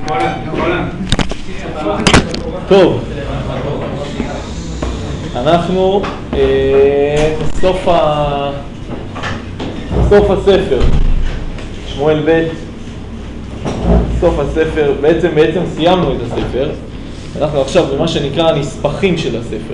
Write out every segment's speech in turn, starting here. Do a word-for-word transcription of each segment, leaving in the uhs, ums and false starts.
טוב, אנחנו בסוף סוף הספר, שמואל ב', סוף הספר, בעצם בעצם סיימנו את הספר, אנחנו עכשיו במה שנקרא הנספחים של הספר.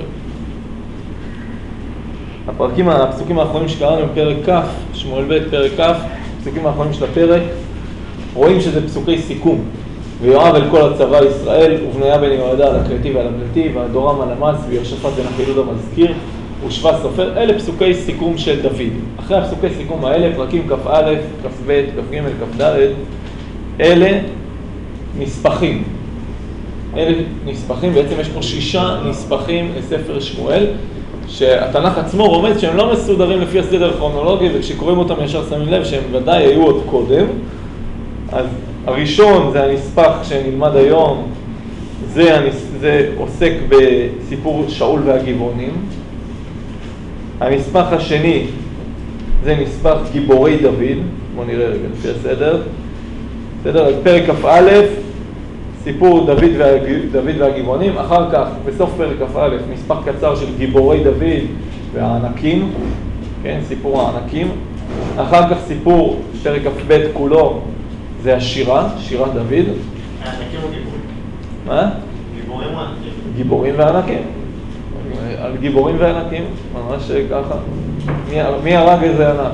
הפרקים, הפסוקים האחרונים שקראנו בפרק כ', שמואל ב' פרק כ', הפסוקים האחרונים של הפרק, רואים שזה פסוקי סיכום. ויואב אל כל הצבא ישראל, ובניה בן יהוידע על הכרתי ועל הפלתי, והדורם על המס, ויהושפט בן אחילוד המזכיר, ושבע סופר. אלה פסוקי סיכום של דוד. אחרי הפסוקי סיכום האלה, פרקים כ"א, כ"ב, כ"ג, כ"ד, אלה נספחים. אלה נספחים, בעצם יש פה שישה נספחים לספר שמואל, שהתנ"ך עצמו רומז שהם לא מסודרים לפי הסדר הכרונולוגי, וכשקוראים אותם ישר שמים לב שהם ודאי היו עוד קודם. אז הראשון זה הנספח שנלמד היום, זה, הנס... זה עוסק בסיפור שאול והגבעונים. הנספח השני זה נספח גיבורי דוד, בואו נראה רגע לפי הסדר. בסדר, אז פרק כ"א, סיפור דוד, והג... דוד והגבעונים, אחר כך בסוף פרק כ"א נספח קצר של גיבורי דוד והענקים, כן, סיפור הענקים. אחר כך סיפור פרק כ"ב כולו, זה השירה, שירת דוד. הענקים או גיבורים? מה? גיבורים או ענקים? גיבורים וענקים. על גיבורים וענקים, ממש ככה. מי, מי הרג איזה ענק?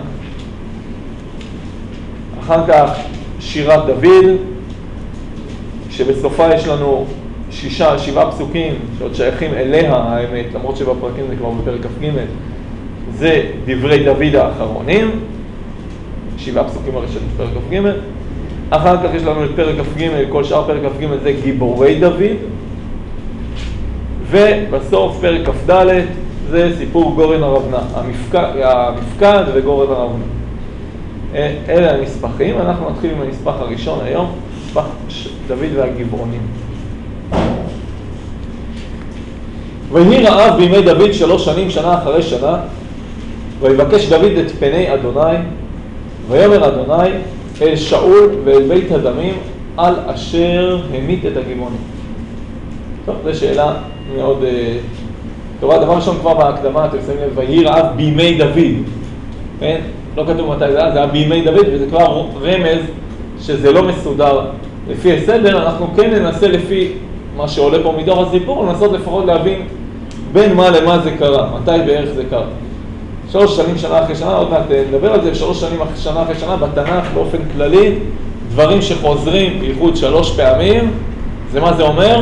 אחר כך שירת דוד, שבסופה יש לנו שישה, שבעה פסוקים שעוד שייכים אליה האמת, למרות שבפרקים זה כבר בפרק כ"ג, זה דברי דוד האחרונים, שבעה פסוקים הראשונים בפרק כ"ג. אחר כך יש לנו את פרק כ"ג, כל שאר פרק כ"ג זה גיבורי דוד, ובסוף פרק כ"ד זה סיפור גורן ארונה, המפקד, המפקד וגורן ארונה. אלה הנספחים, אנחנו נתחיל עם הנספח הראשון היום, נספח דוד והגבעונים. ויהי רעב בימי דוד שלוש שנים, שנה אחרי שנה, ויבקש דוד את פני אדוני, ויאמר אדוני אל שאול ואל בית הדמים על אשר המית את הגבעונים. טוב, זו שאלה מאוד טובה. דבר ראשון כבר בהקדמה, אתם שמים לב, ויהי רעב בימי דוד. כן? לא כתוב מתי זה היה, זה היה בימי דוד, וזה כבר רמז שזה לא מסודר לפי הסדר. אנחנו כן ננסה לפי מה שעולה פה מתוך הסיפור, לנסות לפחות להבין בין מה למה זה קרה, מתי בערך זה קרה. שלוש שנים שנה אחרי שנה, עוד מעט נדבר על זה, שלוש שנים שנה אחרי שנה, בתנ"ך באופן כללי, דברים שחוזרים בייחוד שלוש פעמים, זה מה זה אומר?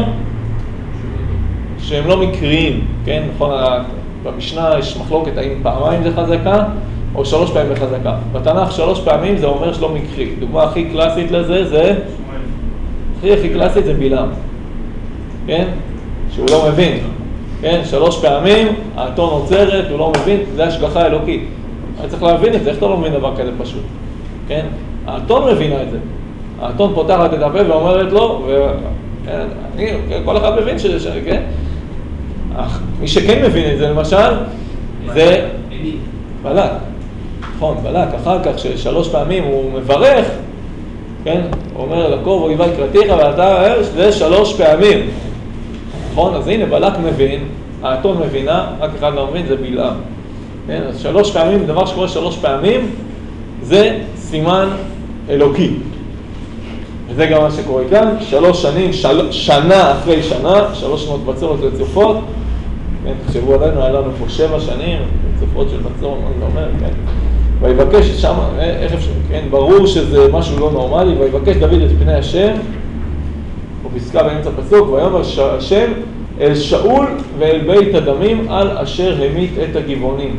שהם לא מקריים, כן? נכון, במשנה יש מחלוקת האם פעמיים זה חזקה, או שלוש פעמים בחזקה. בתנ"ך שלוש פעמים זה אומר שלא מקרי. דוגמה הכי קלאסית לזה זה, הכי הכי קלאסית זה בלעם, כן? שהוא לא מבין. כן, שלוש פעמים, האתון עוצרת, הוא לא מבין, זה השגחה אלוקית. אני צריך להבין את זה, איך אתה לא מבין דבר כזה פשוט? כן? האתון מבינה את זה. האתון פותחת את הפה ואומרת לו, ואני, כל אחד מבין שזה, כן? אך, מי שכן מבין את זה, למשל, זה בלק. נכון, בלק, אחר כך ששלוש פעמים הוא מברך, כן? הוא אומר לקוב אויבי קראתיך, ואתה, זה שלוש פעמים. נכון, אז הנה, בלק מבין, האתון מבינה, רק אחד לא מבין, זה בלעם. כן? אז שלוש פעמים, דבר שקורה שלוש פעמים, זה סימן אלוקי. וזה גם מה שקורה כאן, שלוש שנים, של... שנה אחרי שנה, שלוש שנות בצורת רצופות. כן, תחשבו עלינו, היה לנו פה שבע שנים, רצופות של בצורת, מה זה אומר, כן. ויבקש שם, איך אפשר, כן, ברור שזה משהו לא נורמלי, ויבקש דוד את פני השם, בפסקה באמצע פסוק, ויאמר השם אל שאול ואל בית הדמים על אשר המית את הגבעונים.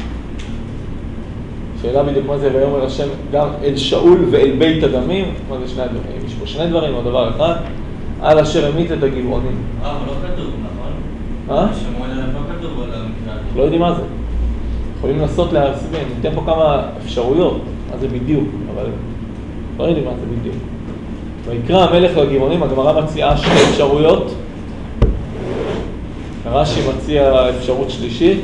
שאלה בדיוק מה זה ויאמר השם גם אל שאול ואל בית הדמים, מה זה שני הדברים? יש פה שני דברים או דבר אחד, על אשר המית את הגבעונים. אה, אבל לא כתוב, נכון? אה? שמואל לא כתוב על המקרא. לא יודעים מה זה. יכולים לנסות להסביר, ניתן פה כמה אפשרויות, מה זה בדיוק, אבל לא יודעים מה זה בדיוק. ויקרא המלך לגבעונים, הגמרא מציעה שתי אפשרויות. רש"י מציע אפשרות שלישית,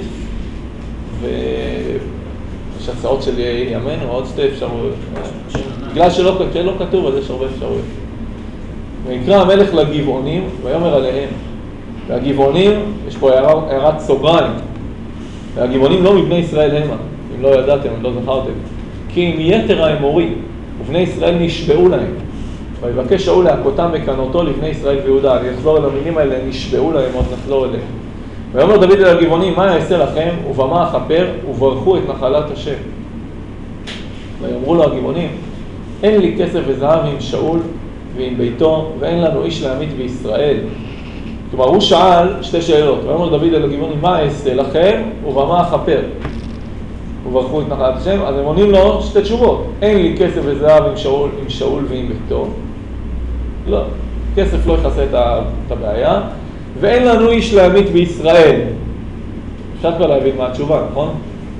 ויש הצעות של ימינו, עוד שתי אפשרויות. בגלל שלא, שלא כתוב, אז יש הרבה אפשרויות. ויקרא המלך לגבעונים ויאמר עליהם. והגבעונים, יש פה הערת סוגריים, והגבעונים לא מבני ישראל המה, אם לא ידעתם, אם לא זכרתם, כי אם יתר האמורי ובני ישראל נשבעו להם, ויבקש שאול להכותם וקנותו לבני ישראל ויהודה. אני אחזור אל המילים האלה, נשבעו להם, עוד נחזור אליהם. ויאמר דוד אל הגבעונים, מה יעשה לכם ובמה אכפר, וברכו את נחלת השם. ויאמרו לו הגבעונים, אין לי כסף וזהב עם שאול ועם ביתו, ואין לנו איש להמית בישראל. כלומר, הוא שאל שתי שאלות. ויאמר דוד אל הגבעונים, מה יעשה לכם ובמה אכפר, וברכו את נחלת השם. אז הם עונים לו שתי תשובות. אין לי כסף וזהב עם שאול, עם שאול ועם ביתו. לא, כסף לא יכסה את הבעיה. ואין לנו איש להמית בישראל. אפשר כבר להבין מה התשובה, נכון?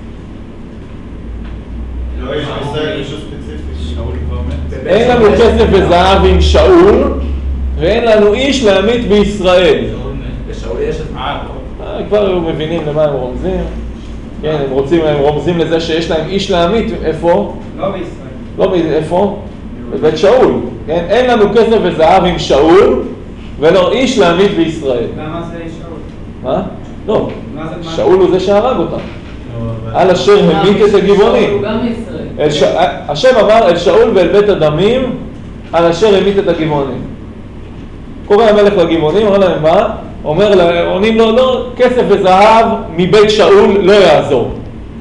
לא איש בישראל, משהו ספציפי. שאול כבר מת. אין לנו כסף וזהב עם שאול, ואין לנו איש להמית בישראל. ושאול יש את מה? כבר מבינים למה הם רומזים. כן, הם רוצים, הם רומזים לזה שיש להם איש להמית. איפה? לא בישראל. לא, איפה? בבית שאול. כן, אין לנו כסף וזהב עם שאול, ולא איש להמית בישראל. למה זה שאול? מה? לא. מה זה? שאול הוא זה שהרג אותם. על אשר המית את הגבעונים. הוא גם מישראל. השם אמר אל שאול ואל בית הדמים, על אשר המית את הגבעונים. קורא המלך לגבעונים, אומר להם מה? אומר להם, עונים לו, לא, כסף וזהב מבית שאול לא יעזור.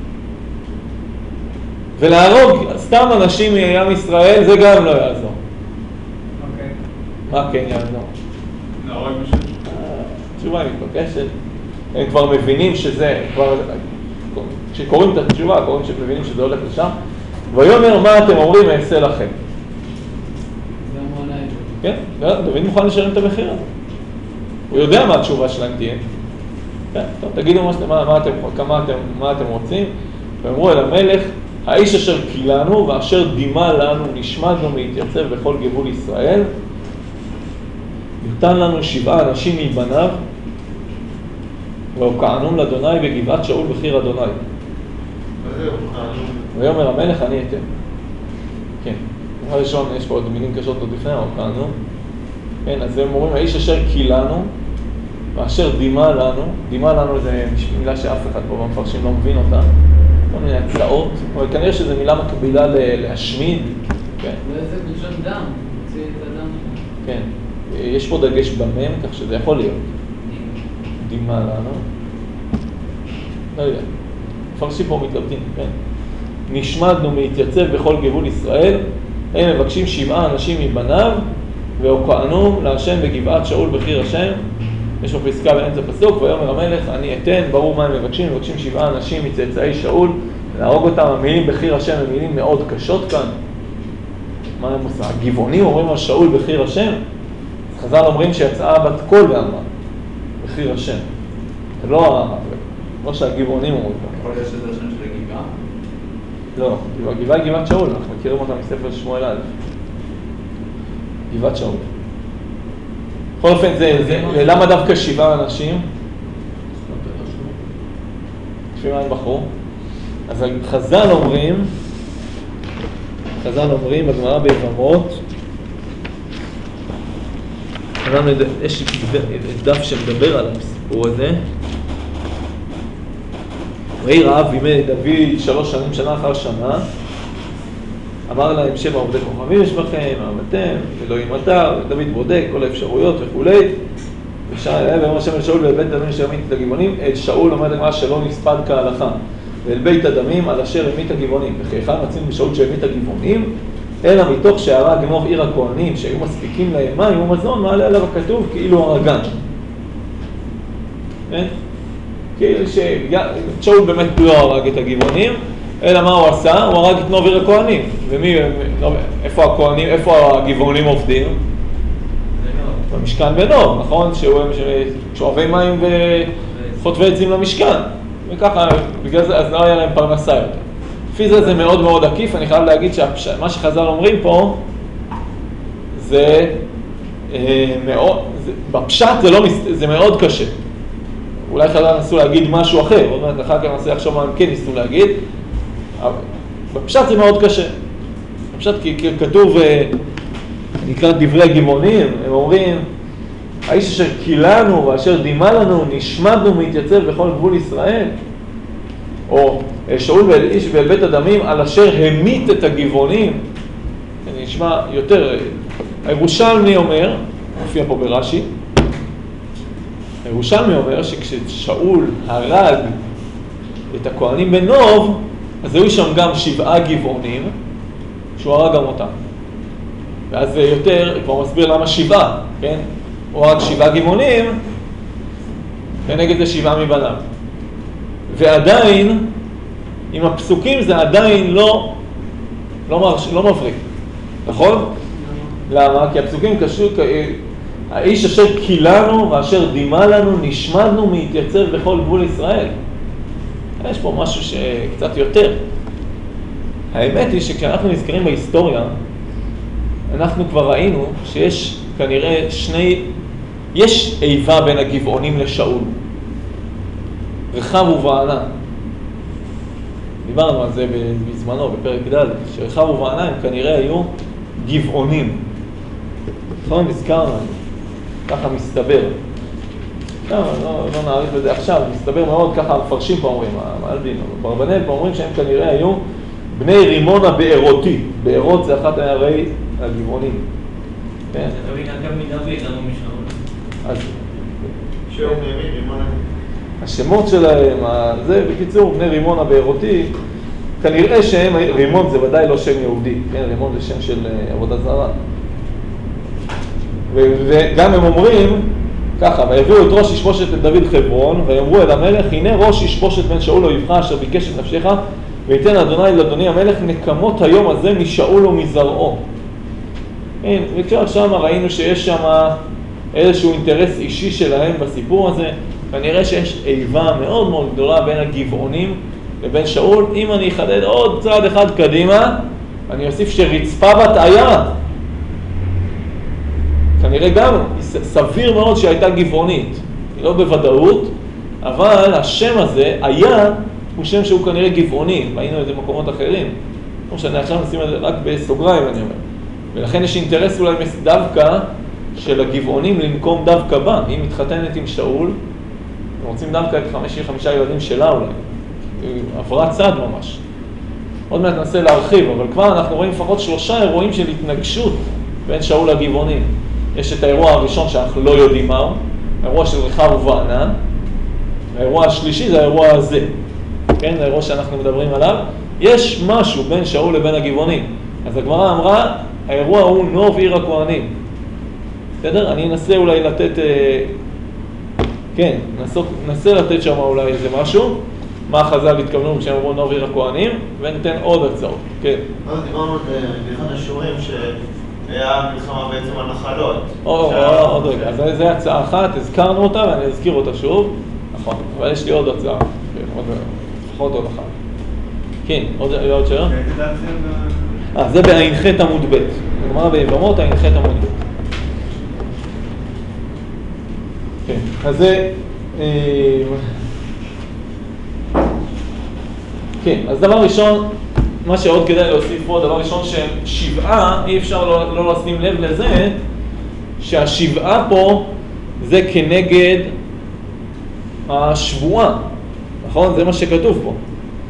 ולהרוג סתם אנשים מעם ישראל זה גם לא יעזור. אוקיי. מה כן יעזור? להרוג מישהו. התשובה היא מתבקשת. הם כבר מבינים שזה, כבר, כשקוראים את התשובה, קוראים שמבינים שזה הולך לשם. ויאמר, מה אתם אומרים, אעשה לכם. זה המון העד. כן, דוד מוכן לשלם את המחיר הזה. הוא יודע מה התשובה שלהם תהיה. כן, טוב, תגידו מה, מה, מה, אתם, כמה אתם, מה אתם רוצים. ואמרו אל המלך, האיש אשר קילנו ואשר דימה לנו נשמדנו להתייצב בכל גבול ישראל. נתן לנו שבעה אנשים מבניו, והוקענום לאדוני בגבעת שאול בחיר אדוני. מה זה הוקענום? ויאמר המלך, אני אתן. כן. דבר ראשון, יש פה עוד מילים קשות עוד לפני, הוקענום. כן, אז הם אומרים, האיש אשר קילנו, ואשר דימה לנו, דימה לנו זה מילה שאף אחד פה במפרשים לא מבין אותה, כל מיני הצעות, אבל כנראה שזו מילה מקבילה להשמיד. כן. וזה בלשון דם, הוציא את הדם. כן. יש פה דגש במם, כך שזה יכול להיות. דימה לנו. לא יודע. מפרשים פה מתלבטים, כן. נשמדנו להתייצב בכל גבול ישראל, הם מבקשים שבעה אנשים מבניו, והוקענו להשם בגבעת שאול בחיר השם. יש פה פסקה באמצע פסוק, ויאמר המלך, אני אתן, ברור מה הם מבקשים, מבקשים שבעה אנשים מצאצאי שאול, להרוג אותם. המילים בחיר השם הם מילים מאוד קשות כאן. מה הם עושים? הגבעונים אומרים על שאול בחיר השם, חז"ל אומרים שיצאה בת קול ואמרה, בחיר השם. זה לא, לא שהגבעונים אומרים כאן. יכול להיות שזה השם של הגבעה? לא, הגבעה היא גבעת שאול, אנחנו מכירים אותה מספר שמואל א'. גבעת שאול. בכל אופן, זה, זה, למה דווקא שבעה אנשים? לפי מה הם בחרו? אז חז"ל אומרים, חז"ל אומרים בגמרא ביבמות, יש דף שמדבר על הסיפור הזה. ויהי רעב בימי דוד שלוש שנים, שנה אחר שנה, אמר להם שבע עובדי כוכבים יש בכם, אהבתם, אלוהים אתה, דוד בודק כל האפשרויות וכולי. ושאל אליהם ואמר השם אל שאול ואל בית הדמים אשר המית את הגבעונים, אל שאול אומרת הגמרא שלא נספד כהלכה, ואל בית הדמים על אשר המית הגבעונים. וכיכן מצינו בשאול שהמית הגבעונים, אלא מתוך שהרג גנוב עיר הכהנים שהיו מספיקים להם מים ומזון, מעלה עליו הכתוב כאילו הרגן. כן? כאילו ששאול באמת לא הרג את הגבעונים, אלא מה הוא עשה? הוא הרג את נוב עיר הכהנים. ומי, איפה הכהנים, איפה הגבעונים עובדים? במשכן בנוב, נכון? שואבי מים וחוטבי עצים למשכן. וככה, בגלל זה, אז לא היה להם פרנסה יותר. לפי זה זה מאוד מאוד עקיף. אני חייב להגיד שמה שחז"ל אומרים פה, זה אה, מאוד, זה, בפשט זה, לא, זה מאוד קשה. אולי חז"ל נסו להגיד משהו אחר, עוד מעט אחר כך ננסה לחשוב מה הם כן ניסו להגיד. בפשט זה מאוד קשה. בפשט כי, כי כתוב, נקרא דברי גבעונים, הם אומרים, האיש אשר קילנו ואשר דימה לנו, נשמדנו מתייצב בכל גבול ישראל. או שאול ואל איש ואל בית הדמים, על אשר המית את הגבעונים. זה נשמע יותר, הירושלמי אומר, מופיע פה ברש"י, הירושלמי אומר שכששאול הרג את הכהנים בנוב, אז היו שם גם שבעה גבעונים, שהוא הרג גם אותם. ואז זה יותר, כבר מסביר למה שבעה, כן? הוא הרג שבעה גבעונים, ונגד זה שבעה מבניו. ועדיין, עם הפסוקים זה עדיין לא, לא, מרש, לא מבריק, נכון? למה? כי הפסוקים קשור, האיש אשר קילנו ואשר דימה לנו, נשמדנו מהתייצב בכל גבול ישראל. יש פה משהו שקצת יותר. האמת היא שכשאנחנו נזכרים בהיסטוריה, אנחנו כבר ראינו שיש כנראה שני, יש איבה בין הגבעונים לשאול. רחב ובענה. דיברנו על זה בזמנו, בפרק ד', שרחב ובענה הם כנראה היו גבעונים. נכון, נזכרנו, ככה מסתבר. לא, לא, לא נעריך בזה עכשיו, מסתבר מאוד, ככה המפרשים פה אומרים, המעלבים, ברבנאל פה אומרים שהם כנראה היו בני רימון הבארותי. בארות זה אחת הערי הגבעונים. כן? זה תמיד גם מדוד, גם משאול. אז... שהוא מימין, רימון השמות שלהם, זה בקיצור, בני רימון הבארותי, כנראה שהם, רימון זה ודאי לא שם יהודי, כן? רימון זה שם של עבודת זרה. וגם הם אומרים, ככה, ויביאו את ראש ישבושת את דוד חברון, ויאמרו אל המלך, הנה ראש ישבושת בן שאול אויבך אשר ביקש את נפשך, ויתן אדוני לאדוני המלך נקמות היום הזה משאול ומזרעו. כן, וכבר שם ראינו שיש שם איזשהו אינטרס אישי שלהם בסיפור הזה, כנראה שיש איבה מאוד מאוד גדולה בין הגבעונים לבין שאול. אם אני אחדד עוד צעד אחד קדימה, אני אוסיף שרצפה בת איה, כנראה גם סביר מאוד שהייתה גבעונית, היא לא בוודאות, אבל השם הזה, איה, הוא שם שהוא כנראה גבעוני, ראינו את זה במקומות אחרים. כמו שאני עכשיו נשים את זה רק בסוגריים, אני אומר. ולכן יש אינטרס אולי דווקא של הגבעונים לנקום דווקא בה. היא מתחתנת עם שאול, הם רוצים דווקא את חמישה, חמישה ילדים שלה אולי. היא עברה צד ממש. עוד מעט ננסה להרחיב, אבל כבר אנחנו רואים לפחות שלושה אירועים של התנגשות בין שאול לגבעונים. יש את האירוע הראשון שאנחנו לא יודעים מהו, האירוע של רחב ובענה. האירוע השלישי זה האירוע הזה. כן, האירוע שאנחנו מדברים עליו. יש משהו בין שאול לבין הגבעונים. אז הגמרא אמרה, האירוע הוא נוב עיר הכהנים. בסדר? אני אנסה אולי לתת, כן, ננסה לתת שם אולי איזה משהו, מה חז"ל התכוונו כשהם אמרו נוב עיר הכהנים, וניתן עוד הצעות. כן. אז דיברנו באחד השיעורים שהיה מלחמה בעצם על נחלות. עוד רגע, אז זה הצעה אחת, הזכרנו אותה ואני אזכיר אותה שוב. נכון, אבל יש לי עוד הצעה, לפחות עוד אחת. כן, עוד שאלה? אה, זה בע"ח עמוד ב'. נגמר ביבמות, ע"ח עמוד ב'. כן, אז זה... כן, אז דבר ראשון, מה שעוד כדאי להוסיף פה, דבר ראשון ששבעה, אי אפשר לא, לא לשים לב לזה, שהשבעה פה זה כנגד השבועה, נכון? זה מה שכתוב פה.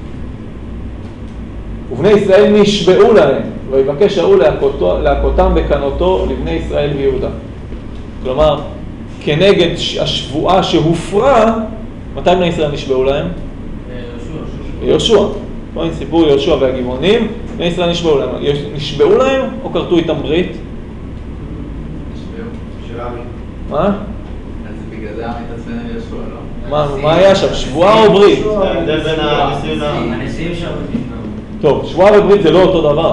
ובני ישראל נשבעו להם, ויבקש שאול להכותם בקנותו לבני ישראל ויהודה. כלומר, כנגד השבועה שהופרה, מתי בני ישראל נשבעו להם? יהושע. פה אין סיפור יהושע והגבעונים, בני ישראל נשבעו להם. נשבעו להם או כרתו איתם ברית? נשבעו. שלמי. מה? אז בגלל זה עמית עצמנו יהושע, לא? מה היה שם? שבועה או ברית? ההבדל בין הנשיאים הנשיאים שם טוב, שבועה וברית זה לא אותו דבר.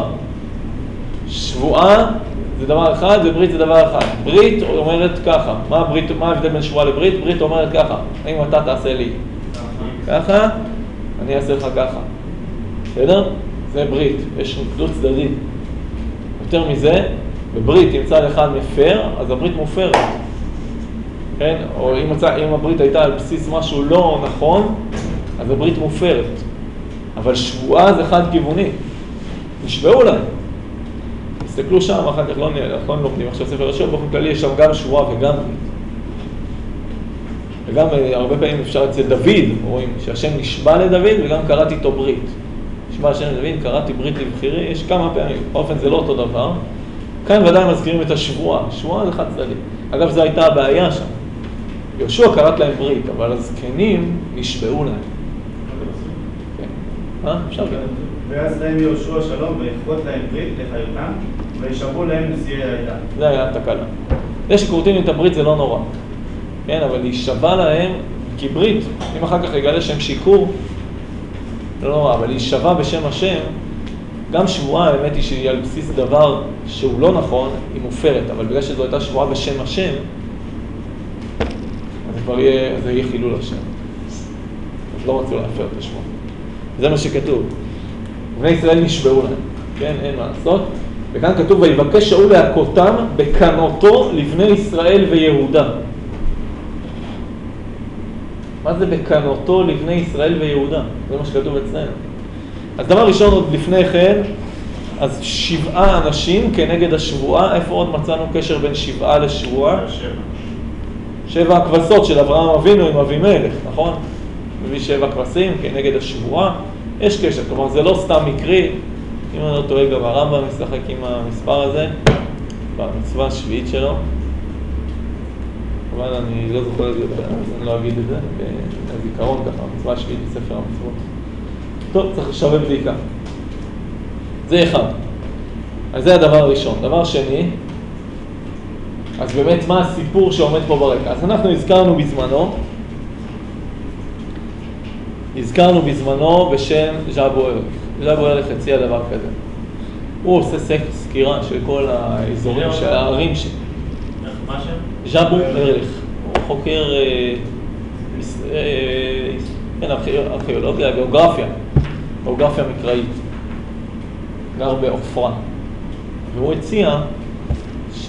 שבועה זה דבר אחד וברית זה דבר אחד. ברית אומרת ככה. מה הברית, מה ההבדל בין שבועה לברית? ברית אומרת ככה. אם אתה תעשה לי ככה, אני אעשה לך ככה. בסדר? זה ברית. יש נקדות צדדית. יותר מזה, בברית אם צד אחד מפר, אז הברית מופרת. כן? או אם, הצע, אם הברית הייתה על בסיס משהו לא נכון, אז הברית מופרת. אבל שבועה זה חד כיווני. נשבעו להם. תסתכלו שם, אחר כך לא נלמדים עכשיו ספר יהושע, באופן כללי יש שם גם שבועה וגם ברית. וגם הרבה פעמים אפשר אצל דוד, רואים שהשם נשבע לדוד וגם קראתי איתו ברית. נשבע השם לדוד, קראתי ברית לבחירי, יש כמה פעמים, באופן זה לא אותו דבר. כאן ודאי מזכירים את השבועה, שבועה זה חד צדדי. אגב, זו הייתה הבעיה שם. יהושע קראת להם ברית, אבל הזקנים נשבעו להם. כן. מה? אפשר כן. ואז להם יהושע שלום ויכרות להם ברית לחיותם, וישבעו להם נשיאי העדה. זה היה התקלה. זה שכורתים את הברית זה לא נורא. כן, אבל להישבע להם, כי ברית, אם אחר כך יגלה שהם שיקור, לא נורא, אבל להישבע בשם השם, גם שבועה, האמת היא שהיא על בסיס דבר שהוא לא נכון, היא מופרת, אבל בגלל שזו הייתה שבועה בשם השם, אז כבר יהיה, זה יהיה חילול השם. אז לא רצו להפר את השבועה. זה מה שכתוב. בני ישראל נשבעו להם, כן, אין מה לעשות. וכאן כתוב, ויבקש שאול להכותם בקנאותו לבני ישראל ויהודה. מה זה בקנאותו לבני ישראל ויהודה? זה מה שכתוב אצלנו. אז דבר ראשון, עוד לפני כן, אז שבעה אנשים כנגד השבועה. איפה עוד מצאנו קשר בין שבעה לשבועה? שבע. שבע הכבשות של אברהם אבינו עם אבימלך, נכון? מביא שבע כבשים כנגד השבועה. יש קשר, כלומר זה לא סתם מקרי. אם אני לא טועה, גם הרמב"ם משחק עם המספר הזה, במצווה השביעית שלו. אבל אני לא זוכר את זה, אז אני לא אגיד את זה, בזיכרון ככה, המצווה השביעית בספר המצוות. טוב, צריך לשווה בדיקה. זה אחד. אז זה הדבר הראשון. דבר שני, אז באמת מה הסיפור שעומד פה ברקע? אז אנחנו הזכרנו בזמנו, הזכרנו בזמנו בשם ז'אבו ארליך. ז'אבו ארליך הציע דבר כזה. הוא עושה סקירה של כל האזורים של הערים ש... מה שם? ז'אבו ארליך. הוא חוקר כן, ארכיאולוגיה, גיאוגרפיה. גיאוגרפיה מקראית. גר בעופרה. והוא הציע ש...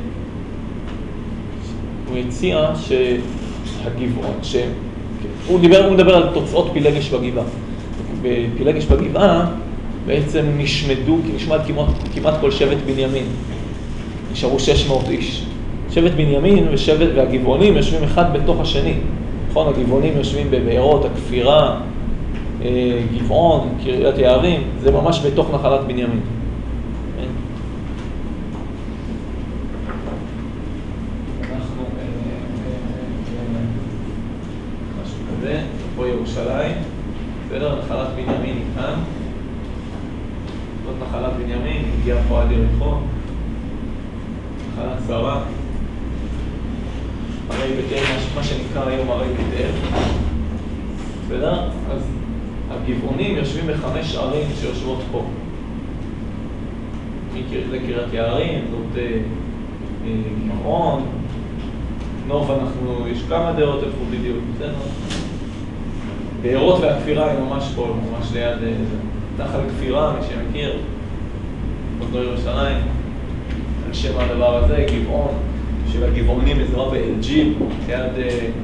הוא הציע שהגבעון, ש... הוא דיבר, הוא מדבר על תוצאות פילגש בגבעה. בפילגש בגבעה בעצם נשמדו, נשמד כמעט, כמעט כל שבט בנימין. נשארו שש מאות איש. שבט בנימין ושבט והגבעונים יושבים אחד בתוך השני. נכון, הגבעונים יושבים בבארות, הכפירה, גבעון, קריית יערים, זה ממש בתוך נחלת בנימין. אנחנו, משהו כזה, פה ירושלים, בסדר, נחלת בנימין היא כאן. זאת נחלת בנימין, הגיע פה עד יריחו. נחלת שרה. הרי בית אל, מה שנקרא היום הרי בית אל. בסדר? אז הגבעונים יושבים בחמש ערים שיושבות פה. זה קריית יערים, זאת גבעון. נוב אנחנו, יש כמה דעות איפה בדיוק, בסדר? בארות והכפירה היא ממש פה, ממש ליד נחל כפירה, מי שמכיר. בזור ירושלים, על שם הדבר הזה, גבעון. של הגבעונים אזרה באלג'ים, ליד,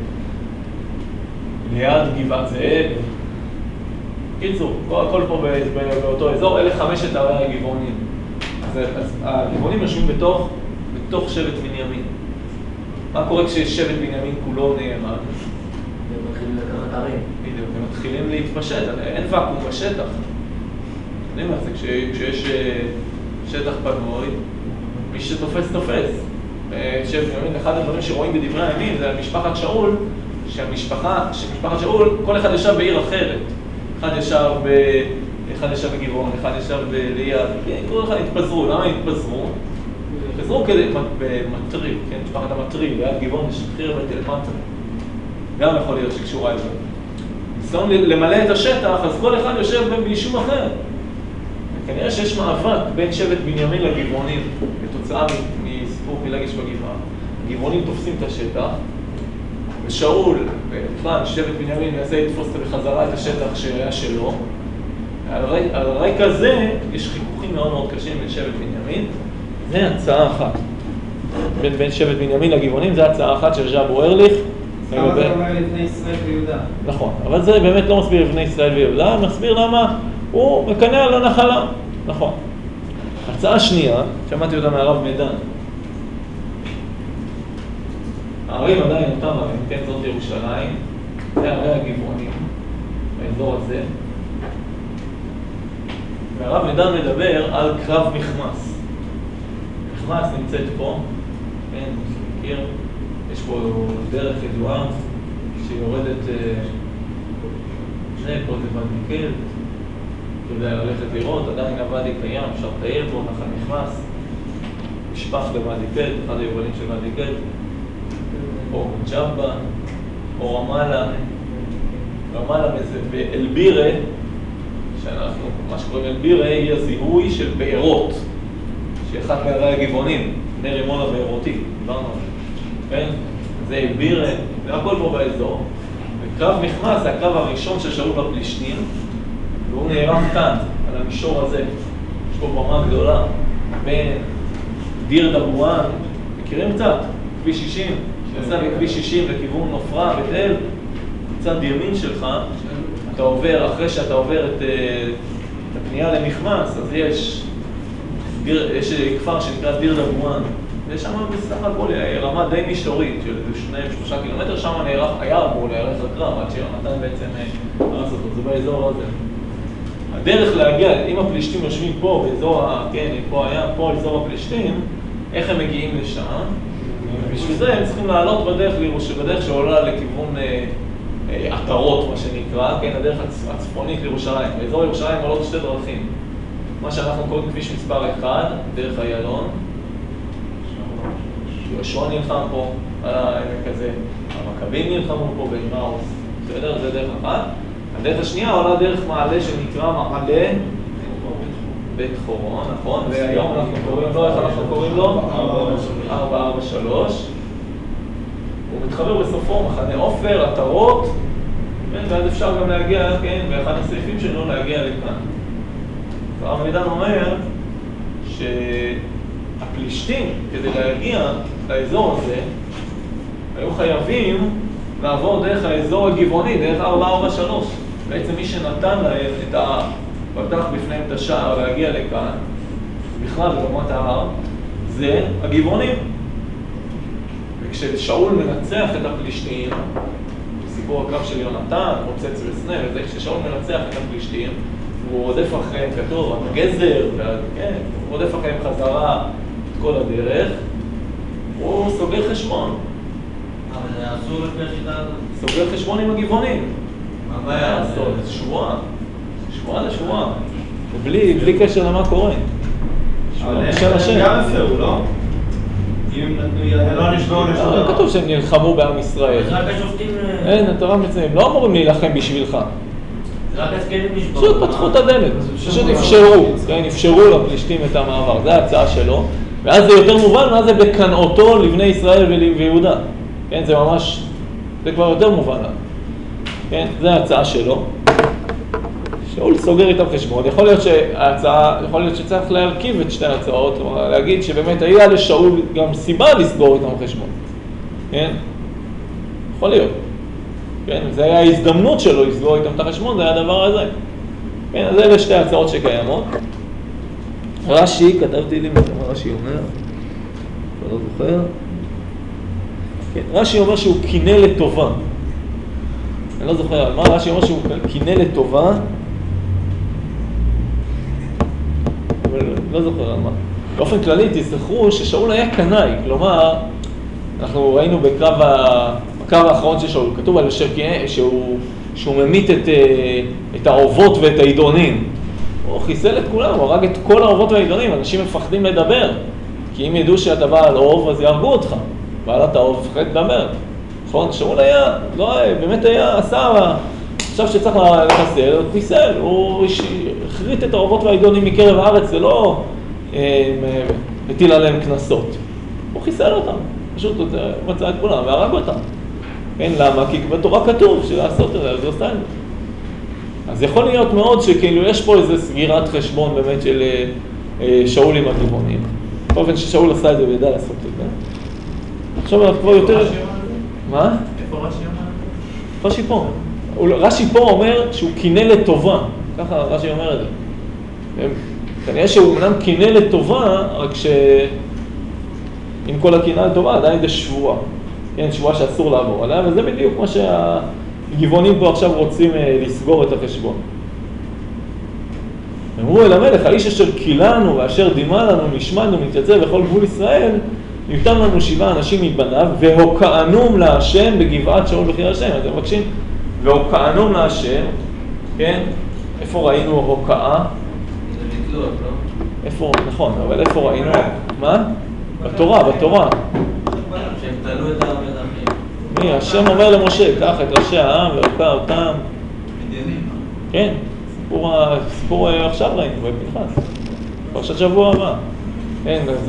ליד גבעת זאב. קיצור, הכל פה באותו אזור, אלה חמשת ערי הגבעונים. אז, אז הגבעונים יושבים בתוך, בתוך שבט בנימין. מה קורה כששבט בנימין כולו נאמן? הם מתחילים לקחת ערים. בדיוק, הם מתחילים להתפשט, אין ואקום בשטח. אני אומר, זה כשיש שטח פנוי, מי שתופס תופס. שבט בנימין, אחד הדברים שרואים בדברי הימים זה על משפחת שאול, שהמשפחה, שמשפחת שאול, כל אחד ישב בעיר אחרת. אחד ישב, ב... אחד ישב בגבעון, אחד ישב ליד, כל אחד התפזרו. למה התפזרו? התפזרו כדי, במטרי, כן, משפחת המטרי, ליד גבעון יש חיר בתל מטרי. גם יכול להיות שקשורה את זה. ניסיון למלא את השטח, אז כל אחד יושב ביישוב אחר. וכנראה שיש מאבק בין שבט בנימין לגבעונים, בתוצאה מסיפור פילגש בגבעה. הגבעונים תופסים את השטח, ושאול, בכלל, שבט בנימין מנסה לתפוס בחזרה את השטח שהיה שלו. על הרקע הזה יש חיכוכים מאוד מאוד קשים בין שבט בנימין. זה הצעה אחת. בין, בין שבט בנימין לגבעונים, זה הצעה אחת של ז'אבו ארליך. כמה זה אומר לבני ישראל ויהודה? נכון, אבל זה באמת לא מסביר לבני ישראל ויהודה, מסביר למה הוא מקנא על הנחלה. נכון. הצעה שנייה, שמעתי אותה מהרב מדן. הערים עדיין אותם ערים, כן, זאת ירושלים, זה ערי הגבעונים, באזור הזה. והרב מדן מדבר על קרב מחמס. מחמס נמצאת פה, כן, מכיר, יש פה דרך ידועה שיורדת, זה, פה זה בניקל, כדי ללכת לראות, עדיין הוואדי קיים, אפשר לטייל בו, נחל מחמס, משפח לוואדי קל, אחד היובלים של וואדי קל, או ג'אבה, או רמאללה, רמאללה ואלבירה, שאנחנו, מה שקוראים אלבירה, היא הזיהוי של בארות, שאחד מערי הגבעונים, בני רימון הבארותי, דיברנו על זה, כן? זה אלבירה, זה הכל פה באזור. וקרב מחמס זה הקרב הראשון של שאול בפלישתים, והוא נערך כאן, על המישור הזה. יש פה במה גדולה, בין דיר דבואן, מכירים קצת? כביש שישים, שעשה בכביש שישים לכיוון נופרה, בית אל, קצת ימין שלך, אתה עובר, אחרי שאתה עובר את, את הפנייה למחמס, אז יש, דיר, יש כפר שנקרא דיר דבואן, ושם בסך הכל רמה די מישורית של שניים שלושה קילומטר, שם נערך, היה אמור להיערך הקרב, עד שיונתן בעצם הרס אותו, זה באזור הזה. הדרך להגיע, אם הפלישתים יושבים פה, באזור, כן, פה היה, פה אזור הפלישתים, איך הם מגיעים לשם? בשביל זה הם צריכים לעלות בדרך, בדרך שעולה לכיוון עטרות, מה שנקרא, כן, הדרך הצפונית לירושלים. באזור ירושלים עולות שתי דרכים. מה שאנחנו קוראים כביש מספר אחד, דרך איילון. יהושע נלחם פה על העמק הזה, המכבים נלחמו פה באימאוס, בסדר? זה דרך אחת. הדרך השנייה עולה דרך מעלה שנקרא מעלה בית חורון, נכון? והיום אנחנו קוראים לו, איך אנחנו קוראים לו? ארבע ארבע שלוש. הוא מתחבר בסופו מחנה עופר, עטרות, ואז אפשר גם להגיע, כן, באחד הסעיפים שלו להגיע לכאן. הרב מדן אומר שהפלישתים, כדי להגיע לאזור הזה, היו חייבים לעבור דרך האזור הגבעוני, דרך ארבע ארבע שלוש. בעצם מי שנתן להם את ה... פתח בפניהם את השער להגיע לכאן, בכלל ברמת ההר, זה הגבעונים. וכששאול מנצח את הפלישתים, סיפור הקרב של יונתן, מוצץ וסנה, וזה כששאול מנצח את הפלישתים, הוא רודף אחריהם, כתוב, הגזר, כן, הוא רודף אחריהם חזרה את כל הדרך, הוא סוגר חשבון. אבל זה אסור לפי השיטה הזאת. סוגר חשבון עם הגבעונים. מה הבעיה? זה שבועה. שבועה זה שבועה. בלי, בלי קשר למה קורה. אבל הם גם הפרו, לא? אם הם נתנו יד... לא נשבעו לשום. כתוב שהם נלחמו בעם ישראל. זה רק השופטים... אין, התורה מציינים, לא אמורים להילחם בשבילך. זה רק הסכמים נשבעו. פשוט פתחו את הדלת, פשוט אפשרו, כן, אפשרו לפלישתים את המעבר, זו ההצעה שלו. ואז זה יותר מובן, מה זה בקנאותו לבני ישראל ויהודה. כן, זה ממש, זה כבר יותר מובן. כן, זו ההצעה שלו. שאול סוגר איתם חשבון. יכול להיות שההצעה, יכול להיות שצריך להרכיב את שתי ההצעות, כלומר, להגיד שבאמת היה לשאול גם סיבה לסגור איתם חשבון. כן? יכול להיות. כן? זה היה ההזדמנות שלו לסגור איתם את החשבון, זה היה הדבר הזה. כן, אז אלה שתי ההצעות שקיימות. רש"י, כתבתי לי מה רש"י אומר, לא זוכר. כן, רש"י אומר שהוא קינא לטובה. אני לא זוכר על מה, רש"י אומר שהוא קינא לטובה, אבל לא זוכר על מה. באופן כללי תזכרו ששאול היה קנאי, כלומר, אנחנו ראינו בקרב, ה... בקרב האחרון של שאול, כתוב על השרקיה שהוא, שהוא ממית את, את העובות ואת העידונים. הוא חיסל את כולם, הוא הרג את כל העובות והעידונים, אנשים מפחדים לדבר, כי אם ידעו שאתה בא על עוב, אז יהרגו אותך. בעלת העוב מפחד לדבר. נכון? שאול היה, לא, באמת היה, עשה, עכשיו שצריך לחסל, הוא חיסל, הוא החריט את העובות והעידונים מקרב הארץ, זה לא מטיל עליהם כנסות. הוא חיסל אותם, פשוט מצא את כולם והרג אותם. כן, למה? כי בתורה כתוב שלעשות את זה, אז הוא עושה את זה. אז יכול להיות מאוד שכאילו יש פה איזו סגירת חשבון באמת של שאול עם הגבעונים. באופן ששאול עשה את זה וידע לעשות את זה. עכשיו אנחנו כבר יותר... מה? איפה רש"י אומר? רש"י פה. רש"י פה אומר שהוא קינא לטובה. ככה רש"י אומר את זה. כנראה שהוא אמנם קינא לטובה, רק ש... עם כל הקינאה לטובה, עדיין זה שבועה. כן, שבועה שאסור לעבור עליה, וזה בדיוק מה שהגבעונים פה עכשיו רוצים לסגור את החשבון. אמרו אל המלך, האיש אשר קילנו ואשר דימה לנו, נשמענו, נתייצב בכל גבול ישראל, נבתם לנו שבעה אנשים מבניו, והוקענום להשם בגבעת שאול בחיר השם. אז הם מבקשים, והוקענום להשם, כן? איפה ראינו הוקעה? זה לתלות, לא? איפה, נכון, אבל איפה ראינו? מה? בתורה, בתורה. שהם תלו את המלכים. מי? השם אומר למשה, קח את ראשי העם והוקע אותם. מדיינים. כן, סיפור, סיפור עכשיו ראינו, בפנחס. פרשת שבוע הבא. כן, אז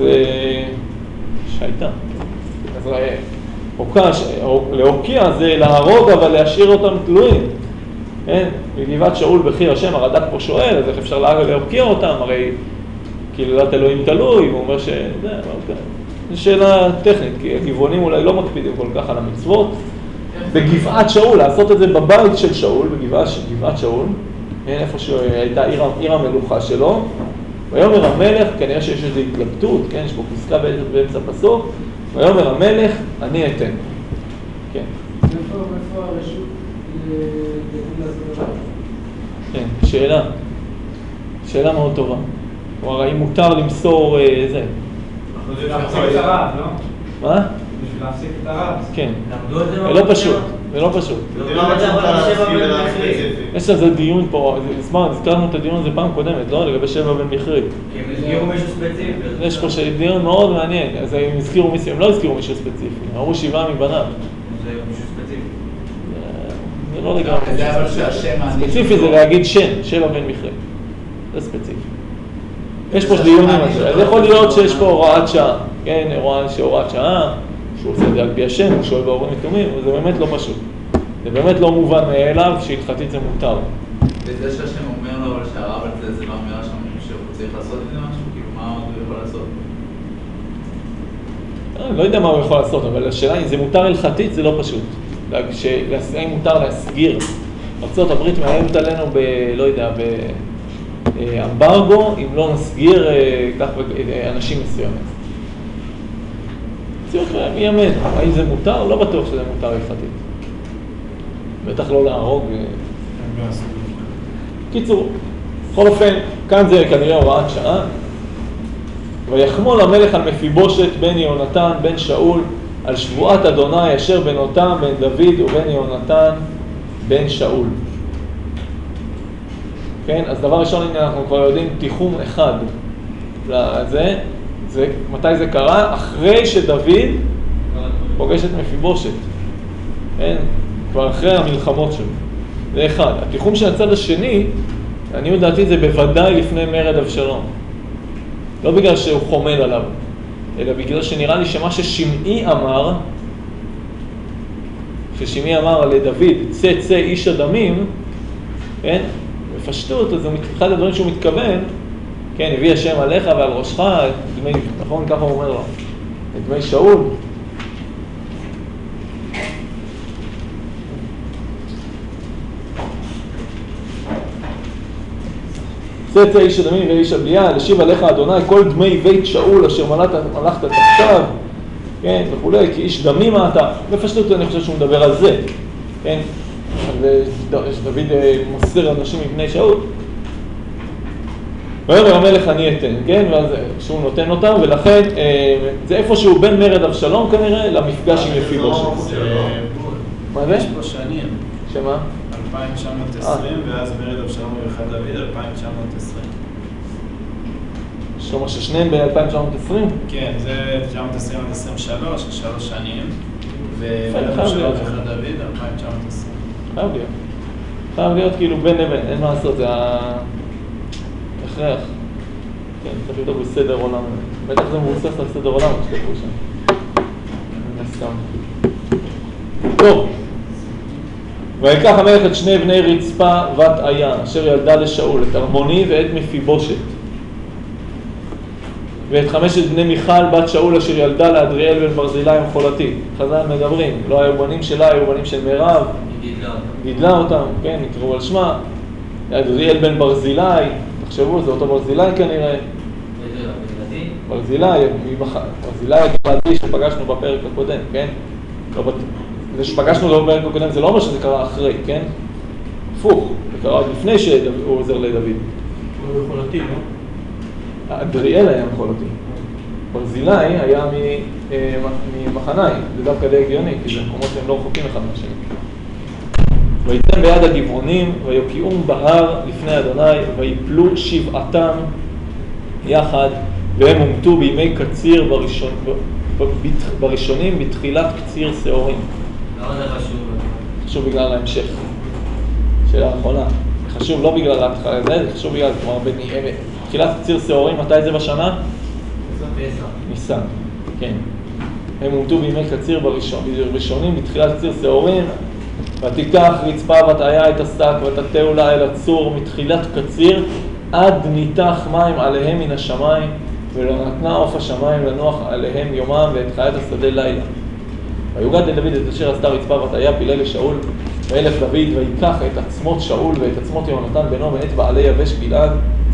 שהייתה. אז הוקע, להוקיע זה להרוג, אבל להשאיר אותם תלויים. כן, בגבעת שאול בחיר השם, הרד"ק פה שואל, אז איך אפשר להוקיע אותם? הרי קהילת אלוהים תלוי, הוא אומר ש... זה, אוקיי. זו שאלה טכנית, כי הגבעונים אולי לא מקפידים כל כך על המצוות. בגבעת שאול, לעשות את זה בבית של שאול, בגבעת שאול, איפה שהייתה עיר, עיר המלוכה שלו, ויאמר המלך, כנראה שיש איזו התלבטות, כן, יש פה פסקה באמצע הפסוק, ויאמר המלך, אני אתן. כן. איפה הרשות לעשות? כן, שאלה. שאלה מאוד טובה. כלומר, האם מותר למסור זה? בשביל להפסיק את הרב, לא? מה? בשביל להפסיק את הרב. כן. למדו את זה? זה לא פשוט, זה לא פשוט. זה לא מצא להסביר לרב ספציפי. יש על זה דיון פה, הזכרנו את הדיון הזה פעם קודמת, לא? לגבי שבע בן מכרי. כי הם הזכירו מישהו ספציפי. יש פה דיון מאוד מעניין, אז הם הזכירו מישהו, הם לא הזכירו מישהו ספציפי, אמרו שבעה מבניו. זה מישהו ספציפי. זה לא לגמרי. זה אבל שהשם מעניש. ספציפי זה להגיד שם, שבע בן מכרי. זה ספציפי. יש פה דיונים על זה, אז יכול להיות שיש פה הוראת שעה, כן, הוראת שעה, שהוא עושה את זה על פי השם, הוא שואל באורים מתומים, וזה באמת לא פשוט. זה באמת לא מובן מאליו שהתחתית זה מותר. וזה שהשם אומר לו שהרב על זה, זה לא אומר שם שהוא צריך לעשות את זה משהו? כאילו מה עוד הוא יכול לעשות? אני לא יודע מה הוא יכול לעשות, אבל השאלה אם זה מותר הלכתית זה לא פשוט. אם מותר להסגיר. ארצות הברית מאיימת עלינו ב... לא יודע, באמברגו, אם לא נסגיר כך אנשים מסוימים. צריך מיימד, האם זה מותר? לא בטוח שזה מותר הלכתית. בטח לא להרוג. קיצור, בכל אופן, כאן זה כנראה הוראת שעה. ויחמול המלך על מפיבושת בן יהונתן, בן שאול, על שבועת אדוני אשר בן אותם, בן דוד ובן יהונתן, בן שאול. כן, אז דבר ראשון, הנה אנחנו כבר יודעים תיחום אחד לזה, זה, מתי זה קרה? אחרי שדוד פוגש את מפיבושת. כן, כבר אחרי המלחמות שלו. זה אחד. התיחום של הצד השני, אני יודעתי זה בוודאי לפני מרד אבשלום. לא בגלל שהוא חומד עליו, אלא בגלל שנראה לי שמה ששמעי אמר, ששמעי אמר לדוד, צא צא איש הדמים, כן? בפשטות, אז אחד הדברים שהוא מתכוון, כן, הביא השם עליך ועל ראשך, דמי, נכון, ככה הוא אומר לו, את דמי שאול. צא צא איש הדמים ואיש הבליעה, לשיב עליך אדוני כל דמי בית שאול אשר מלכת תחתיו, כן, וכולי, כי איש דמים אתה. בפשטות אני חושב שהוא מדבר על זה, כן, ודוד מוסר אנשים מבני שאול. ויאמר המלך אני אתן, כן, ואז שהוא נותן אותם, ולכן זה איפשהו בין מרד אבשלום כנראה למפגש עם מפיבושת. מה זה? יש פה שנים. שמה? אלפיים תשע מאות עשרים, ואז מרד אבשלום ומלכת דוד, אלפיים תשע מאות עשרים. שומע ששניהם ב-אלפיים תשע מאות עשרים? כן, זה תשע מאות עשרים עד עשרים ושלוש, שלוש שנים. ומרד אבשלום ומלכת דוד, אלפיים תשע מאות עשרים. חייב להיות. חייב להיות כאילו בין לבין, אין מה לעשות, זה ההכרח. כן, צריך לבדוק בסדר עולם. בטח זה מבוסס על סדר עולם, שתקרו שם. נסתם. טוב. ויקח המלך את שני בני רצפה בת איה, אשר ילדה לשאול, את ארמוני ואת מפיבושת. ואת חמשת בני מיכל בת שאול אשר ילדה לאדריאל בן ברזילי המחולתי. חז"ל מדברים, לא היו בנים שלה, היו בנים של מירב. היא גידלה אותם. גידלה אותם, כן, נקראו על שמה. עזריאל בן ברזילי, תחשבו, זה אותו ברזילי כנראה. איזה בגלדי? ברזילי, ברזילי הגלעדי שפגשנו בפרק הקודם, כן? לא בת... זה שפגשנו לו בפרק הקודם, זה לא אומר שזה קרה אחרי, כן? הפוך, זה קרה לפני שהוא עוזר לדוד. הוא יכולתי, לא? עזריאל היה מחולתי. ברזילי היה ממחנאי, זה דווקא די הגיוני, כי זה מקומות שהם לא רחוקים אחד מהשני. ויתן ביד הגבעונים, ויוקיעום בהר לפני אדוני, ויפלו שבעתם יחד, והם הומתו בימי קציר בראשון, בראשונים בתחילת קציר שעורים. למה זה חשוב? חשוב בגלל ההמשך. שאלה האחרונה. חשוב לא בגלל ההתחלה הזה, זה חשוב בגלל, כלומר, בתחילת קציר שעורים, מתי זה בשנה? פסח. ניסן, כן. הם הומתו בימי קציר בראשונים בתחילת קציר שעורים, ותיקח רצפה ותהיה את השק ותטה לה אל הצור מתחילת קציר עד ניתח מים עליהם מן השמיים, ולא נתנה עוף השמיים לנוח עליהם יומם ואת חיית השדה לילה. ויוגד לדוד את אשר עשתה רצפה ותהיה פילה לשאול, וילך דוד ויקח את עצמות שאול ואת עצמות יונתן בנו מאת בעלי יבש גלעד,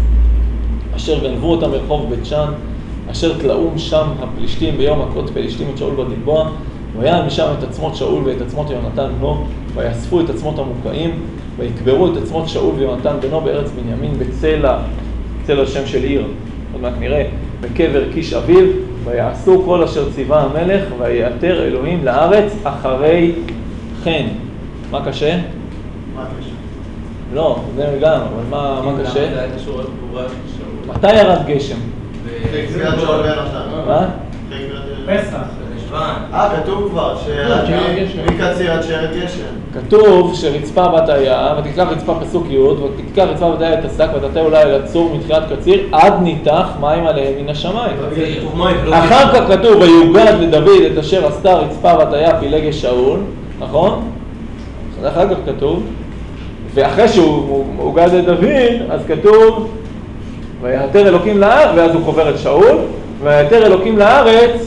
אשר גנבו אותם מרחוב בית שן, אשר תלאום שם הפלישתים ביום מכות פלישתים את שאול בגלבוע, ויען משם את עצמות שאול ואת עצמות יונתן בנו, ויאספו את עצמות המוקעים, ויקברו את עצמות שאול ויונתן בנו בארץ בנימין בצלע, צלע שם של עיר, עוד מעט נראה, בקבר קיש אביו, ויעשו כל אשר ציווה המלך, ויעתר אלוהים לארץ אחרי כן. מה קשה? מה קשה? לא, זה גם, אבל מה, מה קשה? זה היה קשור לגבורה של שאול. מתי ירד גשם? תקביעת שאול ויונתן. מה? פסח. אה, כתוב כבר, שמקציר עד שרת גשם. כתוב שרצפה בתיה, ותקח רצפה פסוק י', ותקח רצפה בתיה את השק, ותטה אולי אל הצור מתחילת קציר, עד ניתח מים עליהם מן השמיים. אחר כך כתוב, ויוגד לדוד את אשר עשתה רצפה בתיה פילגי שאול, נכון? אחר כך כתוב, ואחרי שהוא הוגד לדוד, אז כתוב, ויעתר אלוקים לארץ, ואז הוא חובר את שאול, ויעתר אלוקים לארץ,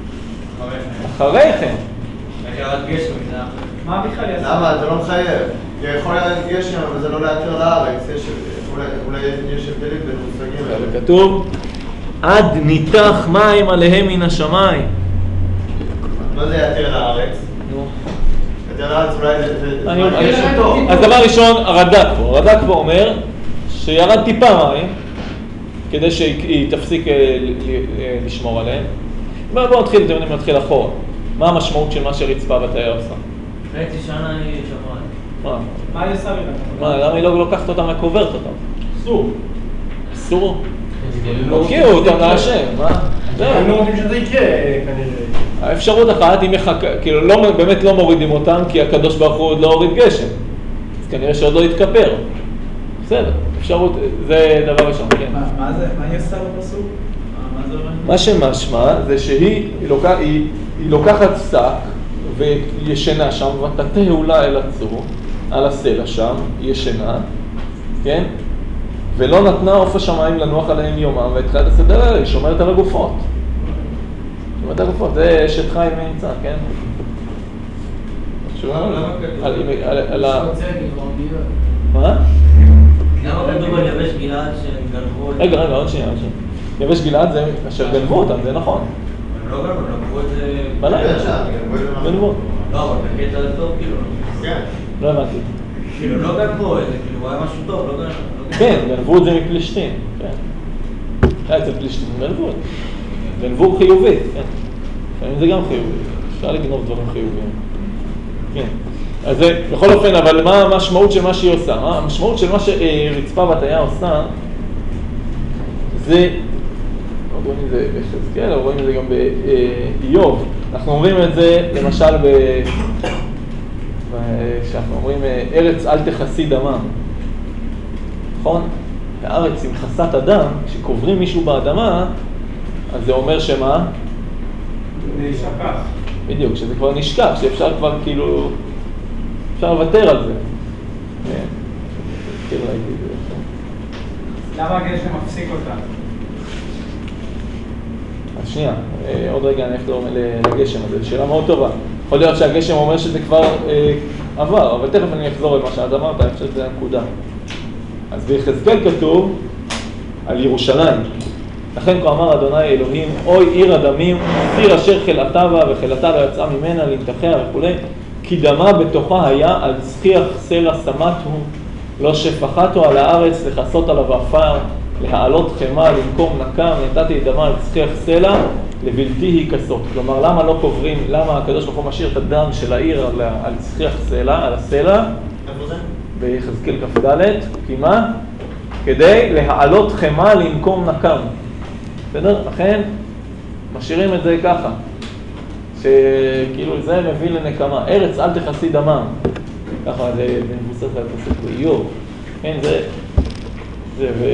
אחרי כן. מה בכלל יעשה? למה? אתה לא מחייב. כי יכול להיות גשם, אבל זה לא לאתר לארץ. אולי יש הבדלים בין מושגים האלה. וכתוב, עד ניתח מים עליהם מן השמיים. מה זה יאתר לארץ? נו. יאתר לארץ אולי זה... אני אומר, יש אותו. אז דבר ראשון, הרד"ק פה. הרד"ק פה אומר שירד טיפה מים, כדי שהיא תפסיק לשמור עליהם. בואו נתחיל, אתם יודעים, נתחיל אחורה. מה המשמעות של מה שרצפה בתיה עושה? חצי שנה היא שמרה. מה? מה היא עושה בגלל? מה, למה היא לא לוקחת אותם וקוברת אותם? אסור. אסור? הוקיעו אותם להשם, מה? הם לא רוצים שזה יקרה כנראה. האפשרות אחת היא מחכה, כאילו לא, באמת לא מורידים אותם כי הקדוש ברוך הוא עוד לא הוריד גשם. אז כנראה שעוד לא יתכפר. בסדר, אפשרות, זה דבר ראשון, כן. מה זה, מה היא עשתה בפסוק? מה זה אומר? מה שמשמע זה שהיא לוקח, היא, היא לוקחת שק וישנה שם ותטה אולי אל הצור, על הסלע שם, היא ישנה, כן? ולא נתנה עוף השמיים לנוח עליהם יומם ואת חיית השדה האלה, היא שומרת על הגופות. שומרת על הגופות, זה אשת חיים נמצא, כן? על ה... מה? למה כתוב על יבש גלעד שהם גנבו את... רגע, רגע, עוד שנייה, עוד שנייה. יבש גלעד זה אשר גנבו אותם, זה נכון. הם לא גנבו, הם גנבו את זה... בלילה. גנבו. לא, אבל בקטע זה טוב כאילו. כן. לא הבנתי. כאילו לא גנבו את זה, כאילו היה משהו טוב, לא גנבו. כן, גנבו את זה מפלישתים, כן. היה אצל פלישתים, גנבו את זה. גנבו חיובית, כן. לפעמים זה גם חיובי. אפשר לגנוב דברים חיוביים. כן. אז זה, בכל אופן, אבל מה המשמעות של מה שהיא עושה? מה המשמעות של מה שרצפה בתיה עושה, זה, לא רואים את זה בחזקאל, לא רואים את זה גם באיוב. אנחנו אומרים את זה, למשל, ב... כשאנחנו אומרים, ארץ אל תכסי דמם. נכון? הארץ עם חסת אדם, כשקוברים מישהו באדמה, אז זה אומר שמה? נשכח. בדיוק, שזה כבר נשכח, שאפשר כבר כאילו... אפשר לוותר על זה. כן. כאילו ראיתי את זה. למה הגשם מפסיק אותה? אז שנייה, עוד רגע אני אחזור לגשם הזה, זו שאלה מאוד טובה. יכול להיות שהגשם אומר שזה כבר אה, עבר, אבל תכף אני אחזור על מה שאת אמרת, אני חושב שזה הנקודה. אז ביחזקאל כתוב על ירושלים. לכן כה אמר אדוני אלוהים, אוי עיר הדמים, עיר אשר חילתה בה וחילתה לא יצאה ממנה להתנחיה וכו', כי דמה בתוכה היה על צחיח סלע שמתו, לא שפחתו על הארץ לכסות עליו עפר, להעלות חמה, למקום נקם, נתתי את דמה על צחיח סלע, לבלתי היא כסות. כלומר, למה לא קוברים, למה הקדוש ברוך הוא משאיר את הדם של העיר על, על צחיח סלע, על הסלע? איפה זה? ביחזקאל כ"ד, כי מה? כדי להעלות חמה למקום נקם. בסדר? לכן משאירים את זה ככה, שכאילו זה מביא לנקמה. ארץ אל תכסי דמם. ככה זה מבוסס על הפסוק באיוב. כן, זה... זה ו...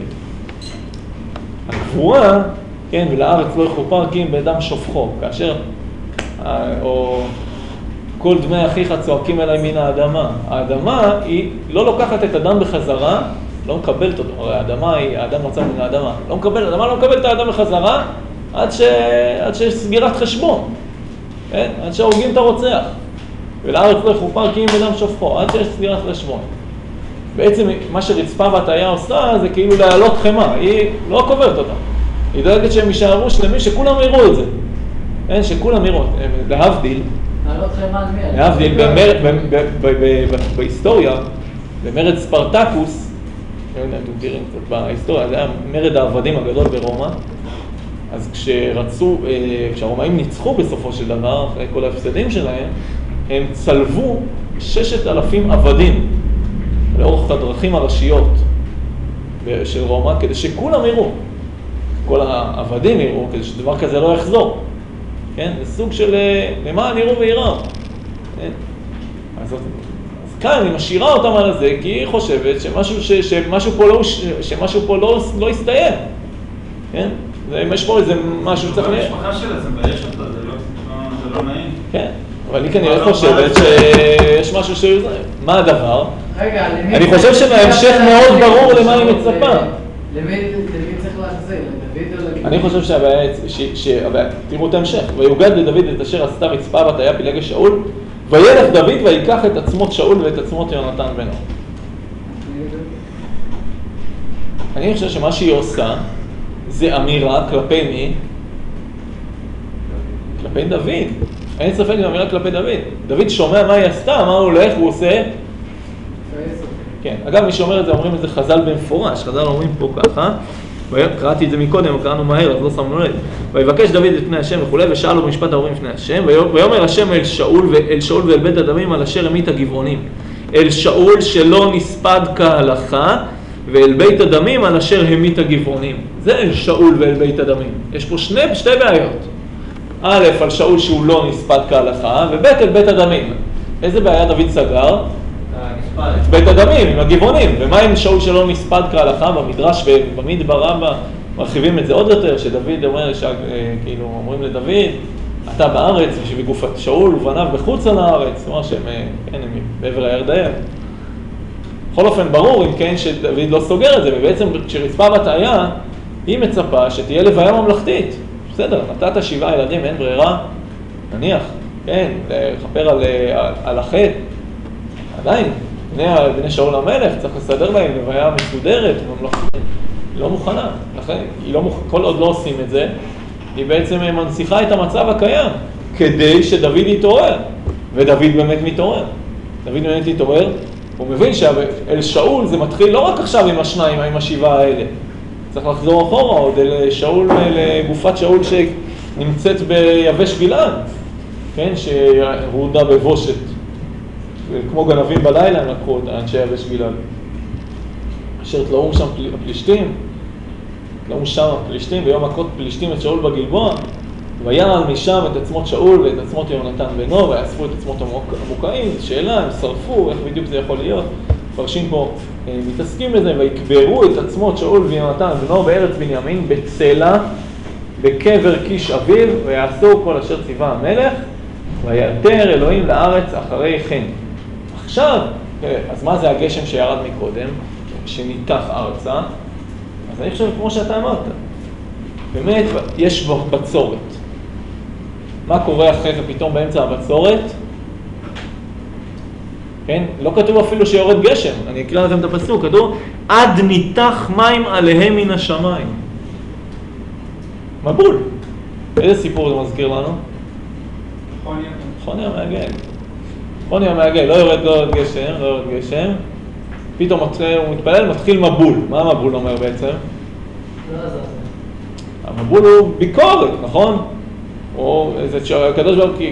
הגבורה, כן, ולארץ לא יכופר כי אם בדם שופכו. כאשר, או כל דמי אחיך צועקים אליי מן האדמה. האדמה היא לא לוקחת את הדם בחזרה, לא מקבלת אותו. הרי האדמה היא, האדם נוצר מן האדמה. לא מקבל, האדמה לא מקבלת את האדם בחזרה עד ש... עד שיש סגירת חשבון. כן? עד שהורגים את הרוצח. ולארץ לא יכופר כי אם בדם שופכו, עד שיש סגירת חשבון. בעצם מה שרצפה והטעיה עושה זה כאילו להעלות חמה, היא לא קוברת אותה. היא דואגת שהם יישארו שלמים, שכולם יראו את זה. אין, שכולם יראו. להבדיל, להעלות חמה על מי? להבדיל, בהיסטוריה, במרד ספרטקוס, אתם מכירים קצת בהיסטוריה, זה היה מרד העבדים הגדול ברומא, אז כשרצו, כשהרומאים ניצחו בסופו של דבר, אחרי כל ההפסדים שלהם, הם צלבו ששת אלפים עבדים לאורך הדרכים הראשיות של רומא, כדי שכולם יראו, כל העבדים יראו, כדי שדבר כזה לא יחזור. כן? זה סוג של למען יראו ויראו. כן? אז, אז כאן היא משאירה אותם על זה, כי היא חושבת שמשהו, ש, שמשהו פה, לא, שמשהו פה לא, לא יסתיים. כן? אם יש פה איזה משהו צריך... המשפחה שלה, זה מבייש אותה, זה לא, זה לא נעים. כן, אבל היא כנראה חושבת שיש משהו ש... מה הדבר? רגע, למי... אני חושב שבהמשך מאוד ברור למה היא מצפה. למי צריך להחזיר? לדוד או לגיבור? אני חושב שהבעיה... תראו את ההמשך. ויוגד לדוד את אשר עשתה רצפה בת היה פילגש שאול, וילך דוד ויקח את עצמות שאול ואת עצמות יונתן בנו. אני חושב שמה שהיא עושה זה אמירה כלפי מי? כלפי דוד. אין ספק, זו אמירה כלפי דוד. דוד שומע מה היא עשתה, מה הוא הולך, הוא עושה... כן, אגב, מי שאומר את זה, אומרים את זה חז"ל במפורש. חז"ל אומרים פה ככה, קראתי את זה מקודם, קראנו מהר, אז לא שמנו לב. ויבקש דוד את פני השם וכו', ושאלו במשפט ההורים לפני השם, ויאמר השם אל שאול ואל שאול ואל בית הדמים על אשר המית הגבעונים. אל שאול שלא נספד כהלכה, ואל בית הדמים על אשר המית הגבעונים. זה אל שאול ואל בית הדמים. יש פה שני, שתי בעיות. א', על שאול שהוא לא נספד כהלכה, וב' אל בית הדמים. איזה בעיה דוד סגר? את בית הדמים, עם הגבעונים. ומה עם שאול שלא נספד כהלכה? במדרש ובמדבר רבה מרחיבים את זה עוד יותר, שדוד אומר, כאילו אומרים לדוד, אתה בארץ, ושבגופת שאול ובניו בחוץ על הארץ, זאת אומרת שהם, כן, הם בעבר הירדן. בכל אופן ברור, אם כן, שדוד לא סוגר את זה, ובעצם כשרצפה בת היה, היא מצפה שתהיה לוויה ממלכתית. בסדר, נתת שבעה ילדים, אין ברירה, נניח, כן, לחפר על, על, על החטא. עדיין, בני, בני שאול המלך, צריך לסדר להם לוויה מסודרת, ממלכתית. היא לא מוכנה, לכן, היא לא מוכ... כל עוד לא עושים את זה, היא בעצם מנציחה את המצב הקיים, כדי שדוד יתעורר, ודוד באמת מתעורר. דוד באמת יתעורר, הוא מבין שאל שאול זה מתחיל לא רק עכשיו עם השניים, עם השבעה האלה. צריך לחזור אחורה עוד אל שאול, לגופת שאול שנמצאת ביבש גלעד, כן, שהורדה בבושת. כמו גנבים בלילה הם לקחו אותה, אנשי יבש גלעד. אשר תלאום שם פלישתים, תלאום שם פלישתים, ויום מכות פלישתים את שאול בגלבוע, ויעל משם את עצמות שאול ואת עצמות יונתן בנו, ויאספו את עצמות המוקעים. שאלה, הם שרפו, איך בדיוק זה יכול להיות? פרשים פה מתעסקים לזה, ויקברו את עצמות שאול ויונתן בנו בארץ בנימין, בצלע, בקבר קיש אביו, ויעשו כל אשר ציווה המלך, ויתר אלוהים לארץ אחרי כן. עכשיו, אז מה זה הגשם שירד מקודם, שניתח ארצה? אז אני חושב, כמו שאתה אמרת, באמת יש בו בצורת. מה קורה אחרי זה פתאום באמצע הבצורת? כן? לא כתוב אפילו שיורד גשם, אני אקרא לכם את הפסוק, כתוב עד ניתח מים עליהם מן השמיים. מבול. איזה סיפור זה מזכיר לנו? חוניה. חוניה מעגל. חוניה מעגל, לא יורד, לא יורד גשם, לא יורד גשם. פתאום הוא מתפלל, מתחיל מבול. מה המבול אומר בעצם? לא עזר. המבול הוא ביקורת, נכון? או איזה הקדוש ברוך הוא,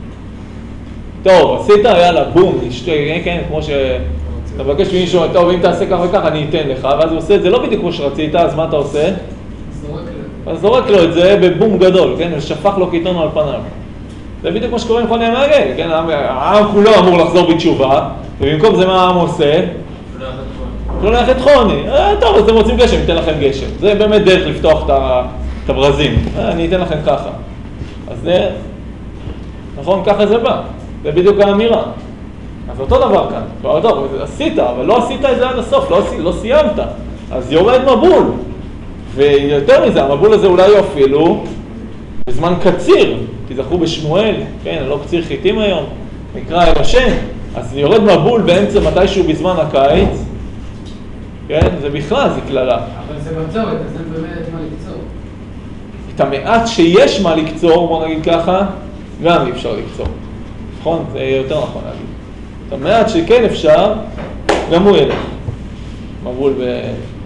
טוב, עשית, יאללה, בום, נשתה, כן, כמו שאתה מבקש ממישהו, טוב, אם תעשה כך וכך, אני אתן לך, ואז הוא עושה את זה לא בדיוק כמו שרצית, אז מה אתה עושה? זורק לו. אז זורק לו את זה בבום גדול, כן, ושפך לו קיטון על פניו. זה בדיוק כמו שקוראים חוניה מעגל, כן, העם כולו אמור לחזור בתשובה, ובמקום זה מה העם עושה? שולח את חוני. טוב, אז אתם רוצים גשם, ניתן לכם גשם. זה באמת דרך לפתוח את הברזים. אני אתן לכם ככה. אז זה, נכון, ככה זה בא. זה בדיוק האמירה. אז אותו דבר כאן. כבר טוב, עשית, אבל לא עשית את זה עד הסוף, לא, לא סיימת. אז יורד מבול. ויותר מזה, המבול הזה אולי אפילו בזמן קציר. תזכרו בשמואל, כן, לא קציר חיטים היום, נקרא אל השם. אז יורד מבול באמצע מתישהו בזמן הקיץ. כן, זה בכלל, זה כללה. אבל זה בצורת, אז אין באמת מה לקצור. את המעט שיש מה לקצור, בוא נגיד ככה, גם אי אפשר לקצור. נכון? זה יותר נכון להגיד. את המעט שכן אפשר, גם הוא ילך. מבול ב...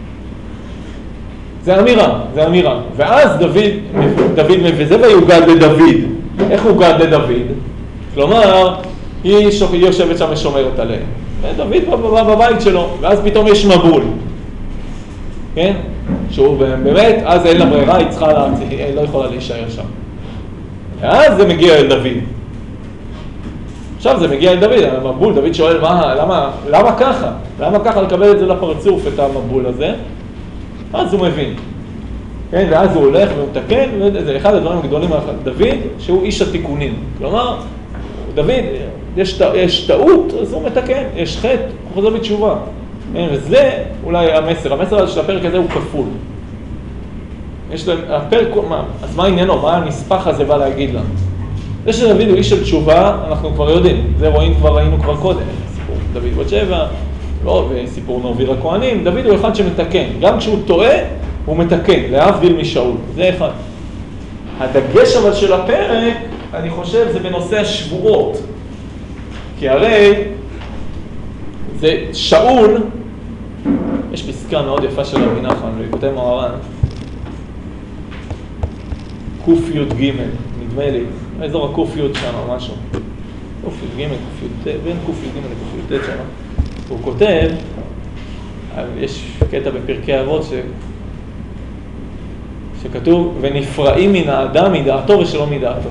זה אמירה, זה אמירה. ואז דוד, דוד וזה ויוגד לדוד. איך הוא גד לדוד? כלומר, היא יושבת שם ושומרת עליהם. דוד בבית שלו, ואז פתאום יש מבול. כן? שהוא באמת, אז אין לה ברירה, היא צריכה להציע, היא לא יכולה להישאר שם. ואז זה מגיע אל דוד. עכשיו זה מגיע אל דוד, המבול, דוד שואל, מה, למה, למה ככה? למה ככה לקבל את זה לפרצוף, את המבול הזה? אז הוא מבין. כן? ואז הוא הולך ומתקן, וזה אחד הדברים הגדולים על דוד, שהוא איש התיקונים. כלומר, דוד, יש, יש טעות, אז הוא מתקן, יש חטא, הוא חוזר בתשובה. וזה אולי המסר, המסר של הפרק הזה הוא כפול. יש להם, הפרק, מה, אז מה העניינו? מה הנספח הזה בא להגיד לנו? זה שדוד הוא איש של תשובה, אנחנו כבר יודעים, זה רואים כבר, ראינו כבר קודם, סיפור דוד בת שבע, לא, וסיפור נוביר הכהנים, דוד הוא אחד שמתקן, גם כשהוא טועה, הוא מתקן, להבדיל משאול, זה אחד. הדגש אבל של הפרק, אני חושב, זה בנושא השבועות, כי הרי זה שאול, יש פסקה מאוד יפה של רבי נחמן, וכותב מוהר"ן, קוף יוד ג' נדמה לי, האזור הקוף יוד שם או משהו, קוף יוד ג', קוף יוד ט', בין קוף יוד ג' לקוף יוד ט' שם, הוא כותב, יש קטע בפרקי אבות ש... שכתוב, ונפרעים מן האדם מדעתו ושלא מדעתו.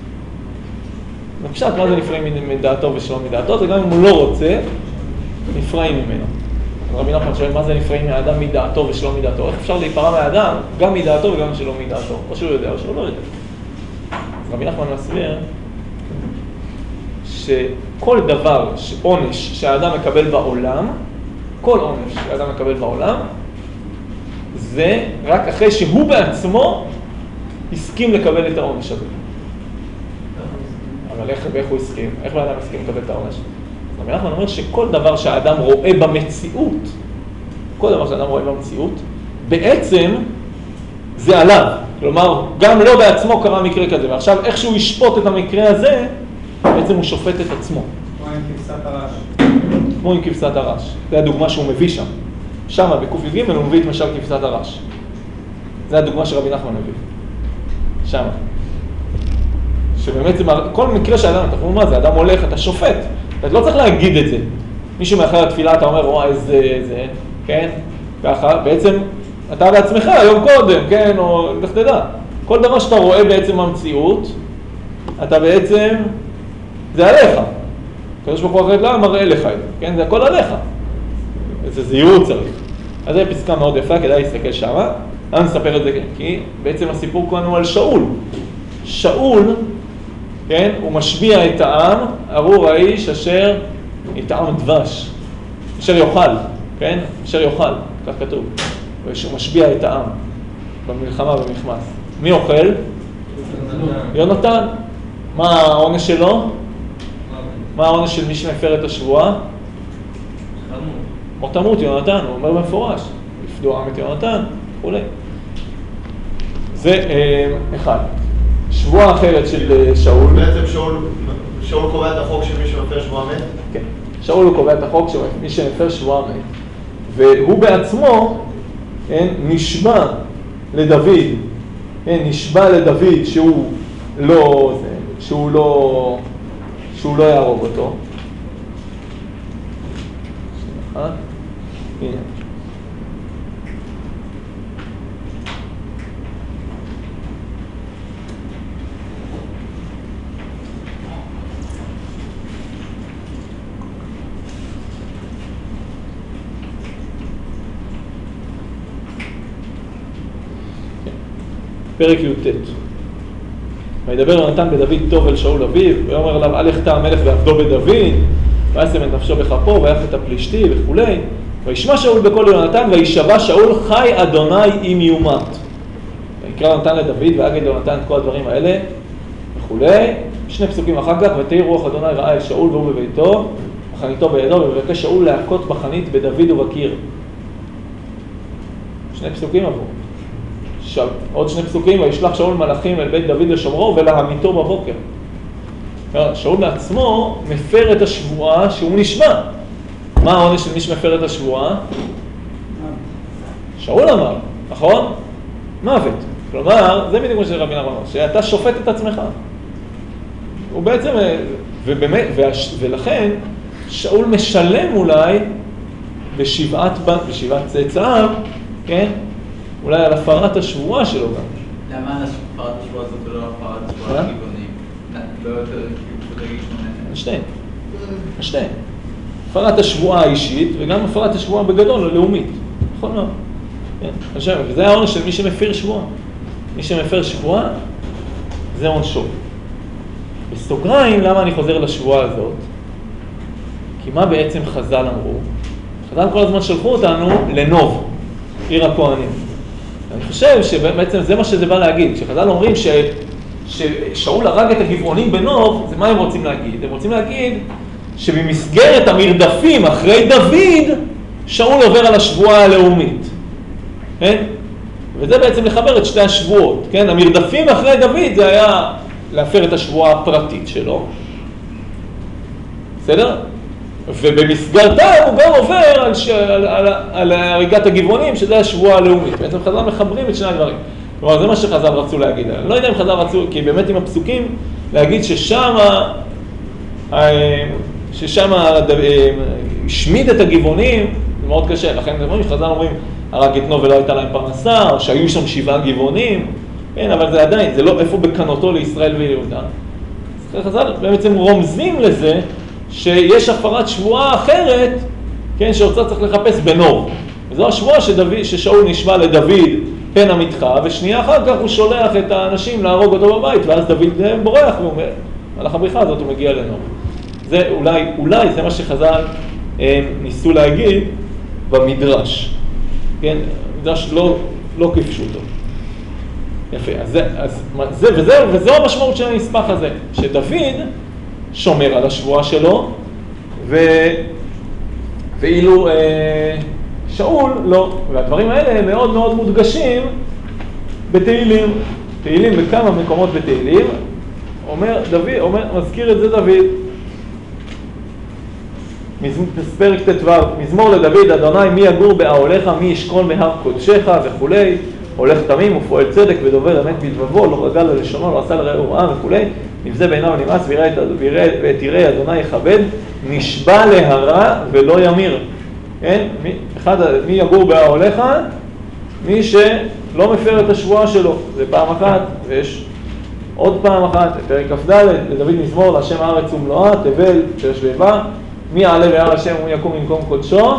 בפשט, מה זה נפרעים מדעתו ושלא מדעתו? זה גם אם הוא לא רוצה, נפרעים ממנו. רבי נחמן שואל, מה זה נפרעים מהאדם מדעתו ושלא מדעתו? איך אפשר להיפרע מהאדם, גם מדעתו וגם שלא מדעתו? או שהוא יודע או שהוא לא יודע. אז רבי נחמן מסביר שכל דבר, עונש שהאדם מקבל בעולם, כל עונש שהאדם מקבל בעולם, זה רק אחרי שהוא בעצמו הסכים לקבל את העונש הזה. אבל איך, איך הוא הסכים? איך האדם הסכים לקבל את העונש? רבי נחמן אומר שכל דבר שהאדם רואה במציאות, כל דבר שהאדם רואה במציאות, בעצם זה עליו. כלומר, גם לא בעצמו קרה מקרה כזה, ועכשיו איך שהוא ישפוט את המקרה הזה, בעצם הוא שופט את עצמו. כמו עם כבשת הרש. כמו עם כבשת הרש. זה הדוגמה שהוא מביא שם. שם, בקוף י"ג, הוא מביא את משל כבשת הרש. זה הדוגמה שרבי נחמן מביא. שם. שבאמת זה, כל מקרה שאדם, אתה חושב מה זה, אדם הולך, אתה שופט. אתה לא צריך להגיד את זה. מישהו מאחר התפילה, אתה אומר, וואי, זה, זה, כן? ככה, בעצם, אתה בעצמך, היום קודם, כן? או, איך תדע. כל דבר שאתה רואה בעצם במציאות, אתה בעצם, זה עליך. הקדוש ברוך הוא אחרי לא מראה לך את זה, כן? זה הכל עליך. זה זהירות צריך. אז זו פסקה מאוד יפה, כדאי להסתכל שמה. אני אספר את זה, כי בעצם הסיפור כאן הוא על שאול. שאול, כן, הוא משביע את העם, ארור האיש אשר יטעם דבש, אשר יאכל, כן? אשר יאכל, כך כתוב. הוא משביע את העם במלחמה במחמס. מי אוכל? יונתן. מה העונש שלו? מה העונש של מי שמפר את השבועה? או תמות יונתן, הוא אומר במפורש, יפדו עם את יונתן, וכולי. זה אה, אחד. שבועה אחרת של שאול. בעצם שאול, שאול קובע את החוק של מי שמפר שבועה מת? כן. שאול הוא קובע את החוק של מי שמפר שבועה מת. והוא בעצמו כן, נשבע לדוד, כן, נשבע לדוד שהוא לא, זה, שהוא לא, שהוא לא יהרוג אותו. אה? הנה. פרק י"ט. וידבר יונתן בדוד טוב אל שאול אביו, ויאמר אליו אל יחטא המלך ועבדו בדוד, וישם את נפשו בכפו, ויך את הפלישתי וכולי. וישמע שאול בקול יונתן, וישבע שאול חי אדוני אם יומת. ויקרא יונתן לדוד, ויגד ליונתן את כל הדברים האלה וכולי. שני פסוקים אחר כך, ותהי רוח אדוני ראה אל שאול והוא בביתו, בחניתו בידו, ובבקש שאול להכות בחנית בדוד ובקיר. שני פסוקים עברו. עכשיו, עוד שני פסוקים, וישלח שאול מלאכים אל בית דוד לשומרו ולהמיתו בבוקר. שאול בעצמו מפר את השבועה שהוא נשבע. מה העונש של מי שמפר את השבועה? שאול אמר, נכון? מוות. כלומר, זה בדיוק מה של רבי נחמן, שאתה שופט את עצמך. הוא בעצם, ובאמת, ולכן, שאול משלם אולי בשבעת, בשבעת צאצאיו, כן? אולי על הפרת השבועה שלו גם. למה על הפרת השבועה הזאת ולא הפרת השבועה הכיוונים? לא יותר כאילו להגיד שונה. השתיים. השתיים. הפרת השבועה האישית וגם הפרת השבועה בגדול הלאומית. נכון מאוד. כן. וזה העונש של מי שמפר שבועה. מי שמפר שבועה זה עונשו. בסוגריים, למה אני חוזר לשבועה הזאת? כי מה בעצם חז"ל אמרו? חז"ל כל הזמן שלחו אותנו לנוב, עיר הכהנים. אני חושב שבעצם זה מה שזה בא להגיד. כשחז"ל אומרים ש... ששאול הרג את הגבעונים בנוב, זה מה הם רוצים להגיד? הם רוצים להגיד שבמסגרת המרדפים אחרי דוד, שאול עובר על השבועה הלאומית. כן? וזה בעצם לחבר את שתי השבועות. כן? המרדפים אחרי דוד זה היה להפר את השבועה הפרטית שלו. בסדר? ובמסגרתה הוא גם עובר על, ש... על, על, על הריגת הגבעונים, שזה השבועה הלאומית. בעצם חז"ל מחברים את שני הדברים. כלומר, זה מה שחז"ל רצו להגיד. אני לא יודע אם חז"ל רצו, כי באמת עם הפסוקים, להגיד ששמה, ששמה השמיד את הגבעונים, זה מאוד קשה. לכן זה אומרים שחז"ל אומרים, הרג את נוב ולא הייתה להם פרנסה, או שהיו שם שבעה גבעונים. כן, אבל זה עדיין, זה לא איפה בקנותו לישראל וליהודה. אז חז"ל בעצם רומזים לזה, שיש הפרת שבועה אחרת, כן, שאוצר צריך לחפש בנוב. וזו השבועה שדוד, ששאול נשבע לדוד פן המתחה, ושנייה אחר כך הוא שולח את האנשים להרוג אותו בבית, ואז דוד בורח, והוא אומר, על הבריחה הזאת הוא מגיע לנוב. זה אולי, אולי זה מה שחז"ל הם, ניסו להגיד במדרש. כן, מדרש לא, לא כפשוטו. יפה, אז זה, אז זה, וזה, וזו המשמעות של הנספח הזה, שדוד שומר על השבועה שלו, ו... ואילו אה, שאול לא. והדברים האלה הם מאוד מאוד מודגשים בתהילים. תהילים בכמה מקומות בתהילים, אומר דוד, אומר, מזכיר את זה דוד. פרק ט"ו, מזמור לדוד, אדוני מי יגור באוהליך, מי ישכון בהר קודשך וכולי. הולך תמים ופועל צדק ודובר אמת בלבבו, לא רגל ללשונו, לא עשה לרעהו רעה וכולי. נבזה בעיניו ונמאס ואת יראה אדוני יכבד, נשבע להרע ולא ימיר. כן? מי, אחד, מי יגור באוהליך? מי שלא מפר את השבועה שלו. זה פעם אחת, ויש עוד פעם אחת, פרק כ"ד, לדוד מזמור, להשם הארץ ומלואה, תבל תשבבה, מי יעלה בהר השם ומי יקום במקום קודשו?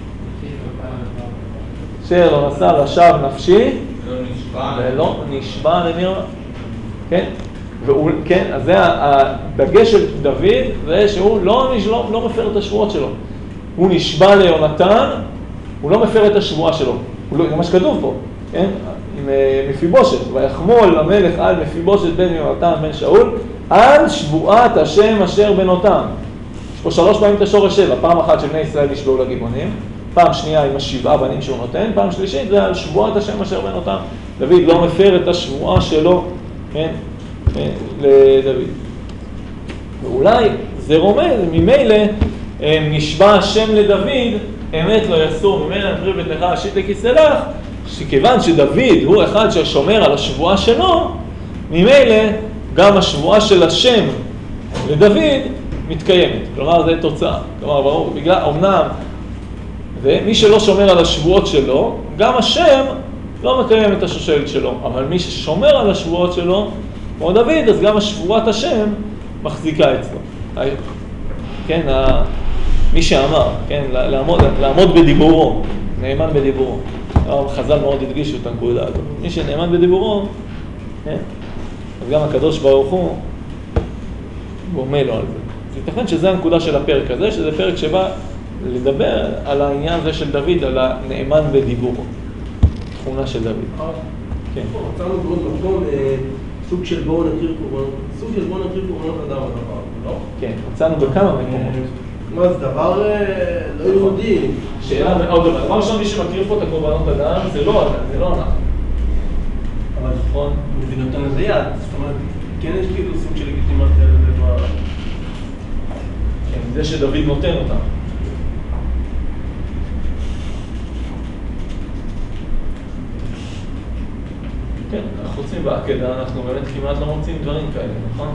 אשר לא נשא לשווא נפשי, ולא נשבע למרמה. כן? והוא, כן, אז זה הדגש של דוד, זה שהוא לא, לא, לא מפר את השבועות שלו. הוא נשבע ליונתן, הוא לא מפר את השבועה שלו. הוא לא, זה מה שכתוב פה, כן? עם מפיבושת, ויחמול המלך על מפיבושת בן יונתן בן שאול, על שבועת השם אשר בנותם. פה שלוש פעמים את השורש שבע, פעם אחת שבני ישראל נשבעו לגיבונים, פעם שנייה עם השבעה בנים שהוא נותן, פעם שלישית זה על שבועת השם אשר בן אותם. דוד לא מפר את השבועה שלו, כן, לדוד. ואולי זה רומז, ממילא נשבע השם לדוד, אמת לא יסור ממנה פרי ביתך אשית לכיסא לך, שכיוון שדוד הוא אחד ששומר על השבועה שלו, ממילא גם השבועה של השם לדוד מתקיימת. כלומר, זה תוצאה. כלומר, ברור, בגלל, אמנם, ומי שלא שומר על השבועות שלו, גם השם לא מקיים את השושלת שלו. אבל מי ששומר על השבועות שלו, כמו דוד, אז גם השבועת השם מחזיקה אצלו. כן, ה... מי שאמר, כן, לעמוד, לעמוד בדיבורו, נאמן בדיבורו. חז"ל מאוד הדגישו את הנקודה הזאת. מי שנאמן בדיבורו, כן, אז גם הקדוש ברוך הוא גומל לו על זה. זה ייתכן שזה הנקודה של הפרק הזה, שזה פרק שבא לדבר על העניין הזה של דוד, על הנאמן בדיבורו. תכונה של דוד. כן. מצאנו בעוד מקום סוג של בואו נקריב קורבנות, סוג של בואו נקריב קורבנות אדם הדבר, לא? כן, מצאנו בכמה מקומות. מה, זה דבר לא יהודי. שאלה מאוד דבר. דבר ראשון, מי שמקריב פה את הקורבנות אדם, זה לא אדם, זה לא אנחנו. אבל נכון, זה נותן לזה יד, זאת אומרת, כן יש כאילו סוג של לגיטימציה לזה ב... כן, זה שדוד נותן אותם. כן, אנחנו רוצים בעקדה, אנחנו באמת כמעט לא מוצאים דברים כאלה, נכון?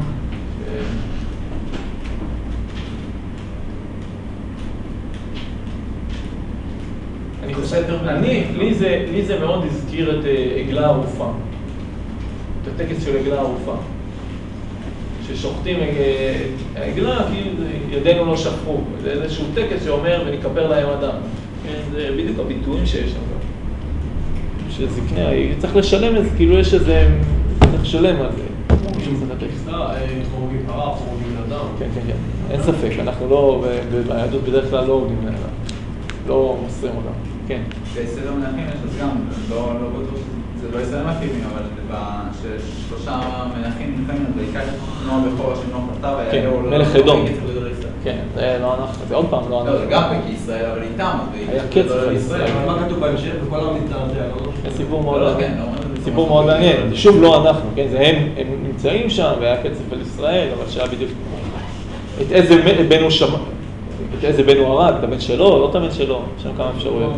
אני חושב, אני, לי זה, לי זה מאוד הזכיר את עגלה ערופה, את הטקס של עגלה ערופה, ששוחטים העגלה כי ידינו לא שפכו, זה איזשהו טקס שאומר ונכפר להם אדם, כן, זה בדיוק הביטויים שיש שם. שזקנה, צריך לשלם את זה, כאילו יש איזה, צריך לשלם על זה. חורגים פרה, חורגים לאדם. כן, כן, כן, אין ספק, אנחנו לא, ביהדות בדרך כלל לא הורגים לאדם, לא מוסרים אותם, כן. בסדר מנחים יש אז גם, לא בטוח שזה לא ישראל מקימים, אבל בשלושה מנחים נלחמים, זה ייקח נועה בכורה של נועה פלטה, כן, מלך אדום. כן, זה לא אנחנו, זה עוד פעם לא אנחנו. זה גם פקי ישראל, אבל איתם, היה קצף על ישראל. אבל מה כתוב בהמשך? בכל המתאר זה היה לא? זה סיפור מאוד מעניין. סיפור מאוד מעניין. שוב לא אנחנו, כן, זה הם נמצאים שם, והיה קצף על ישראל, אבל שהיה בדיוק... את איזה בן הוא שמע, את איזה בן הוא הרג, את הבן שלו, לא את הבן שלו, יש שם כמה אפשרויות.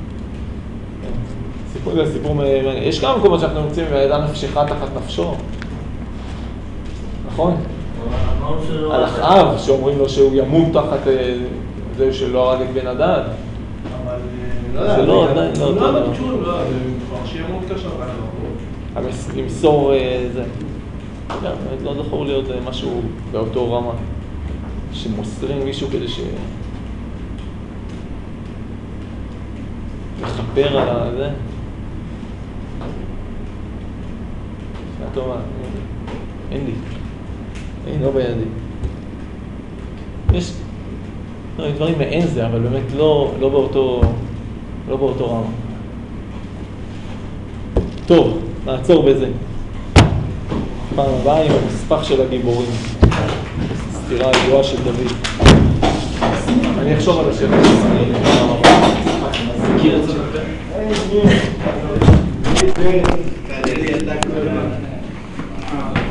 סיפור זה סיפור מעניין. יש כמה מקומות שאנחנו נמצאים וידע נפשך תחת נפשו. נכון? על אחאב, שאומרים לו שהוא ימות תחת זה שלא הרג את בן הדד. אבל זה לא, עדיין לא. לא, אבל תשור, לא, זה כבר שיהיה מאוד קשה. אבל למסור זה. באמת לא זכור להיות משהו באותו רמה. שמוסרים מישהו כדי ש... לחפר על זה. שאלה טובה. אין לי. אין, לא בידי. יש דברים מעין זה, אבל באמת לא, לא באותו, לא באותו רמה. טוב, נעצור בזה. פעם הבאה עם המספח של הגיבורים. סתירה הידועה של דוד. אני אחשוב על השם. אני מכיר את זה. כדלי אתה כבר.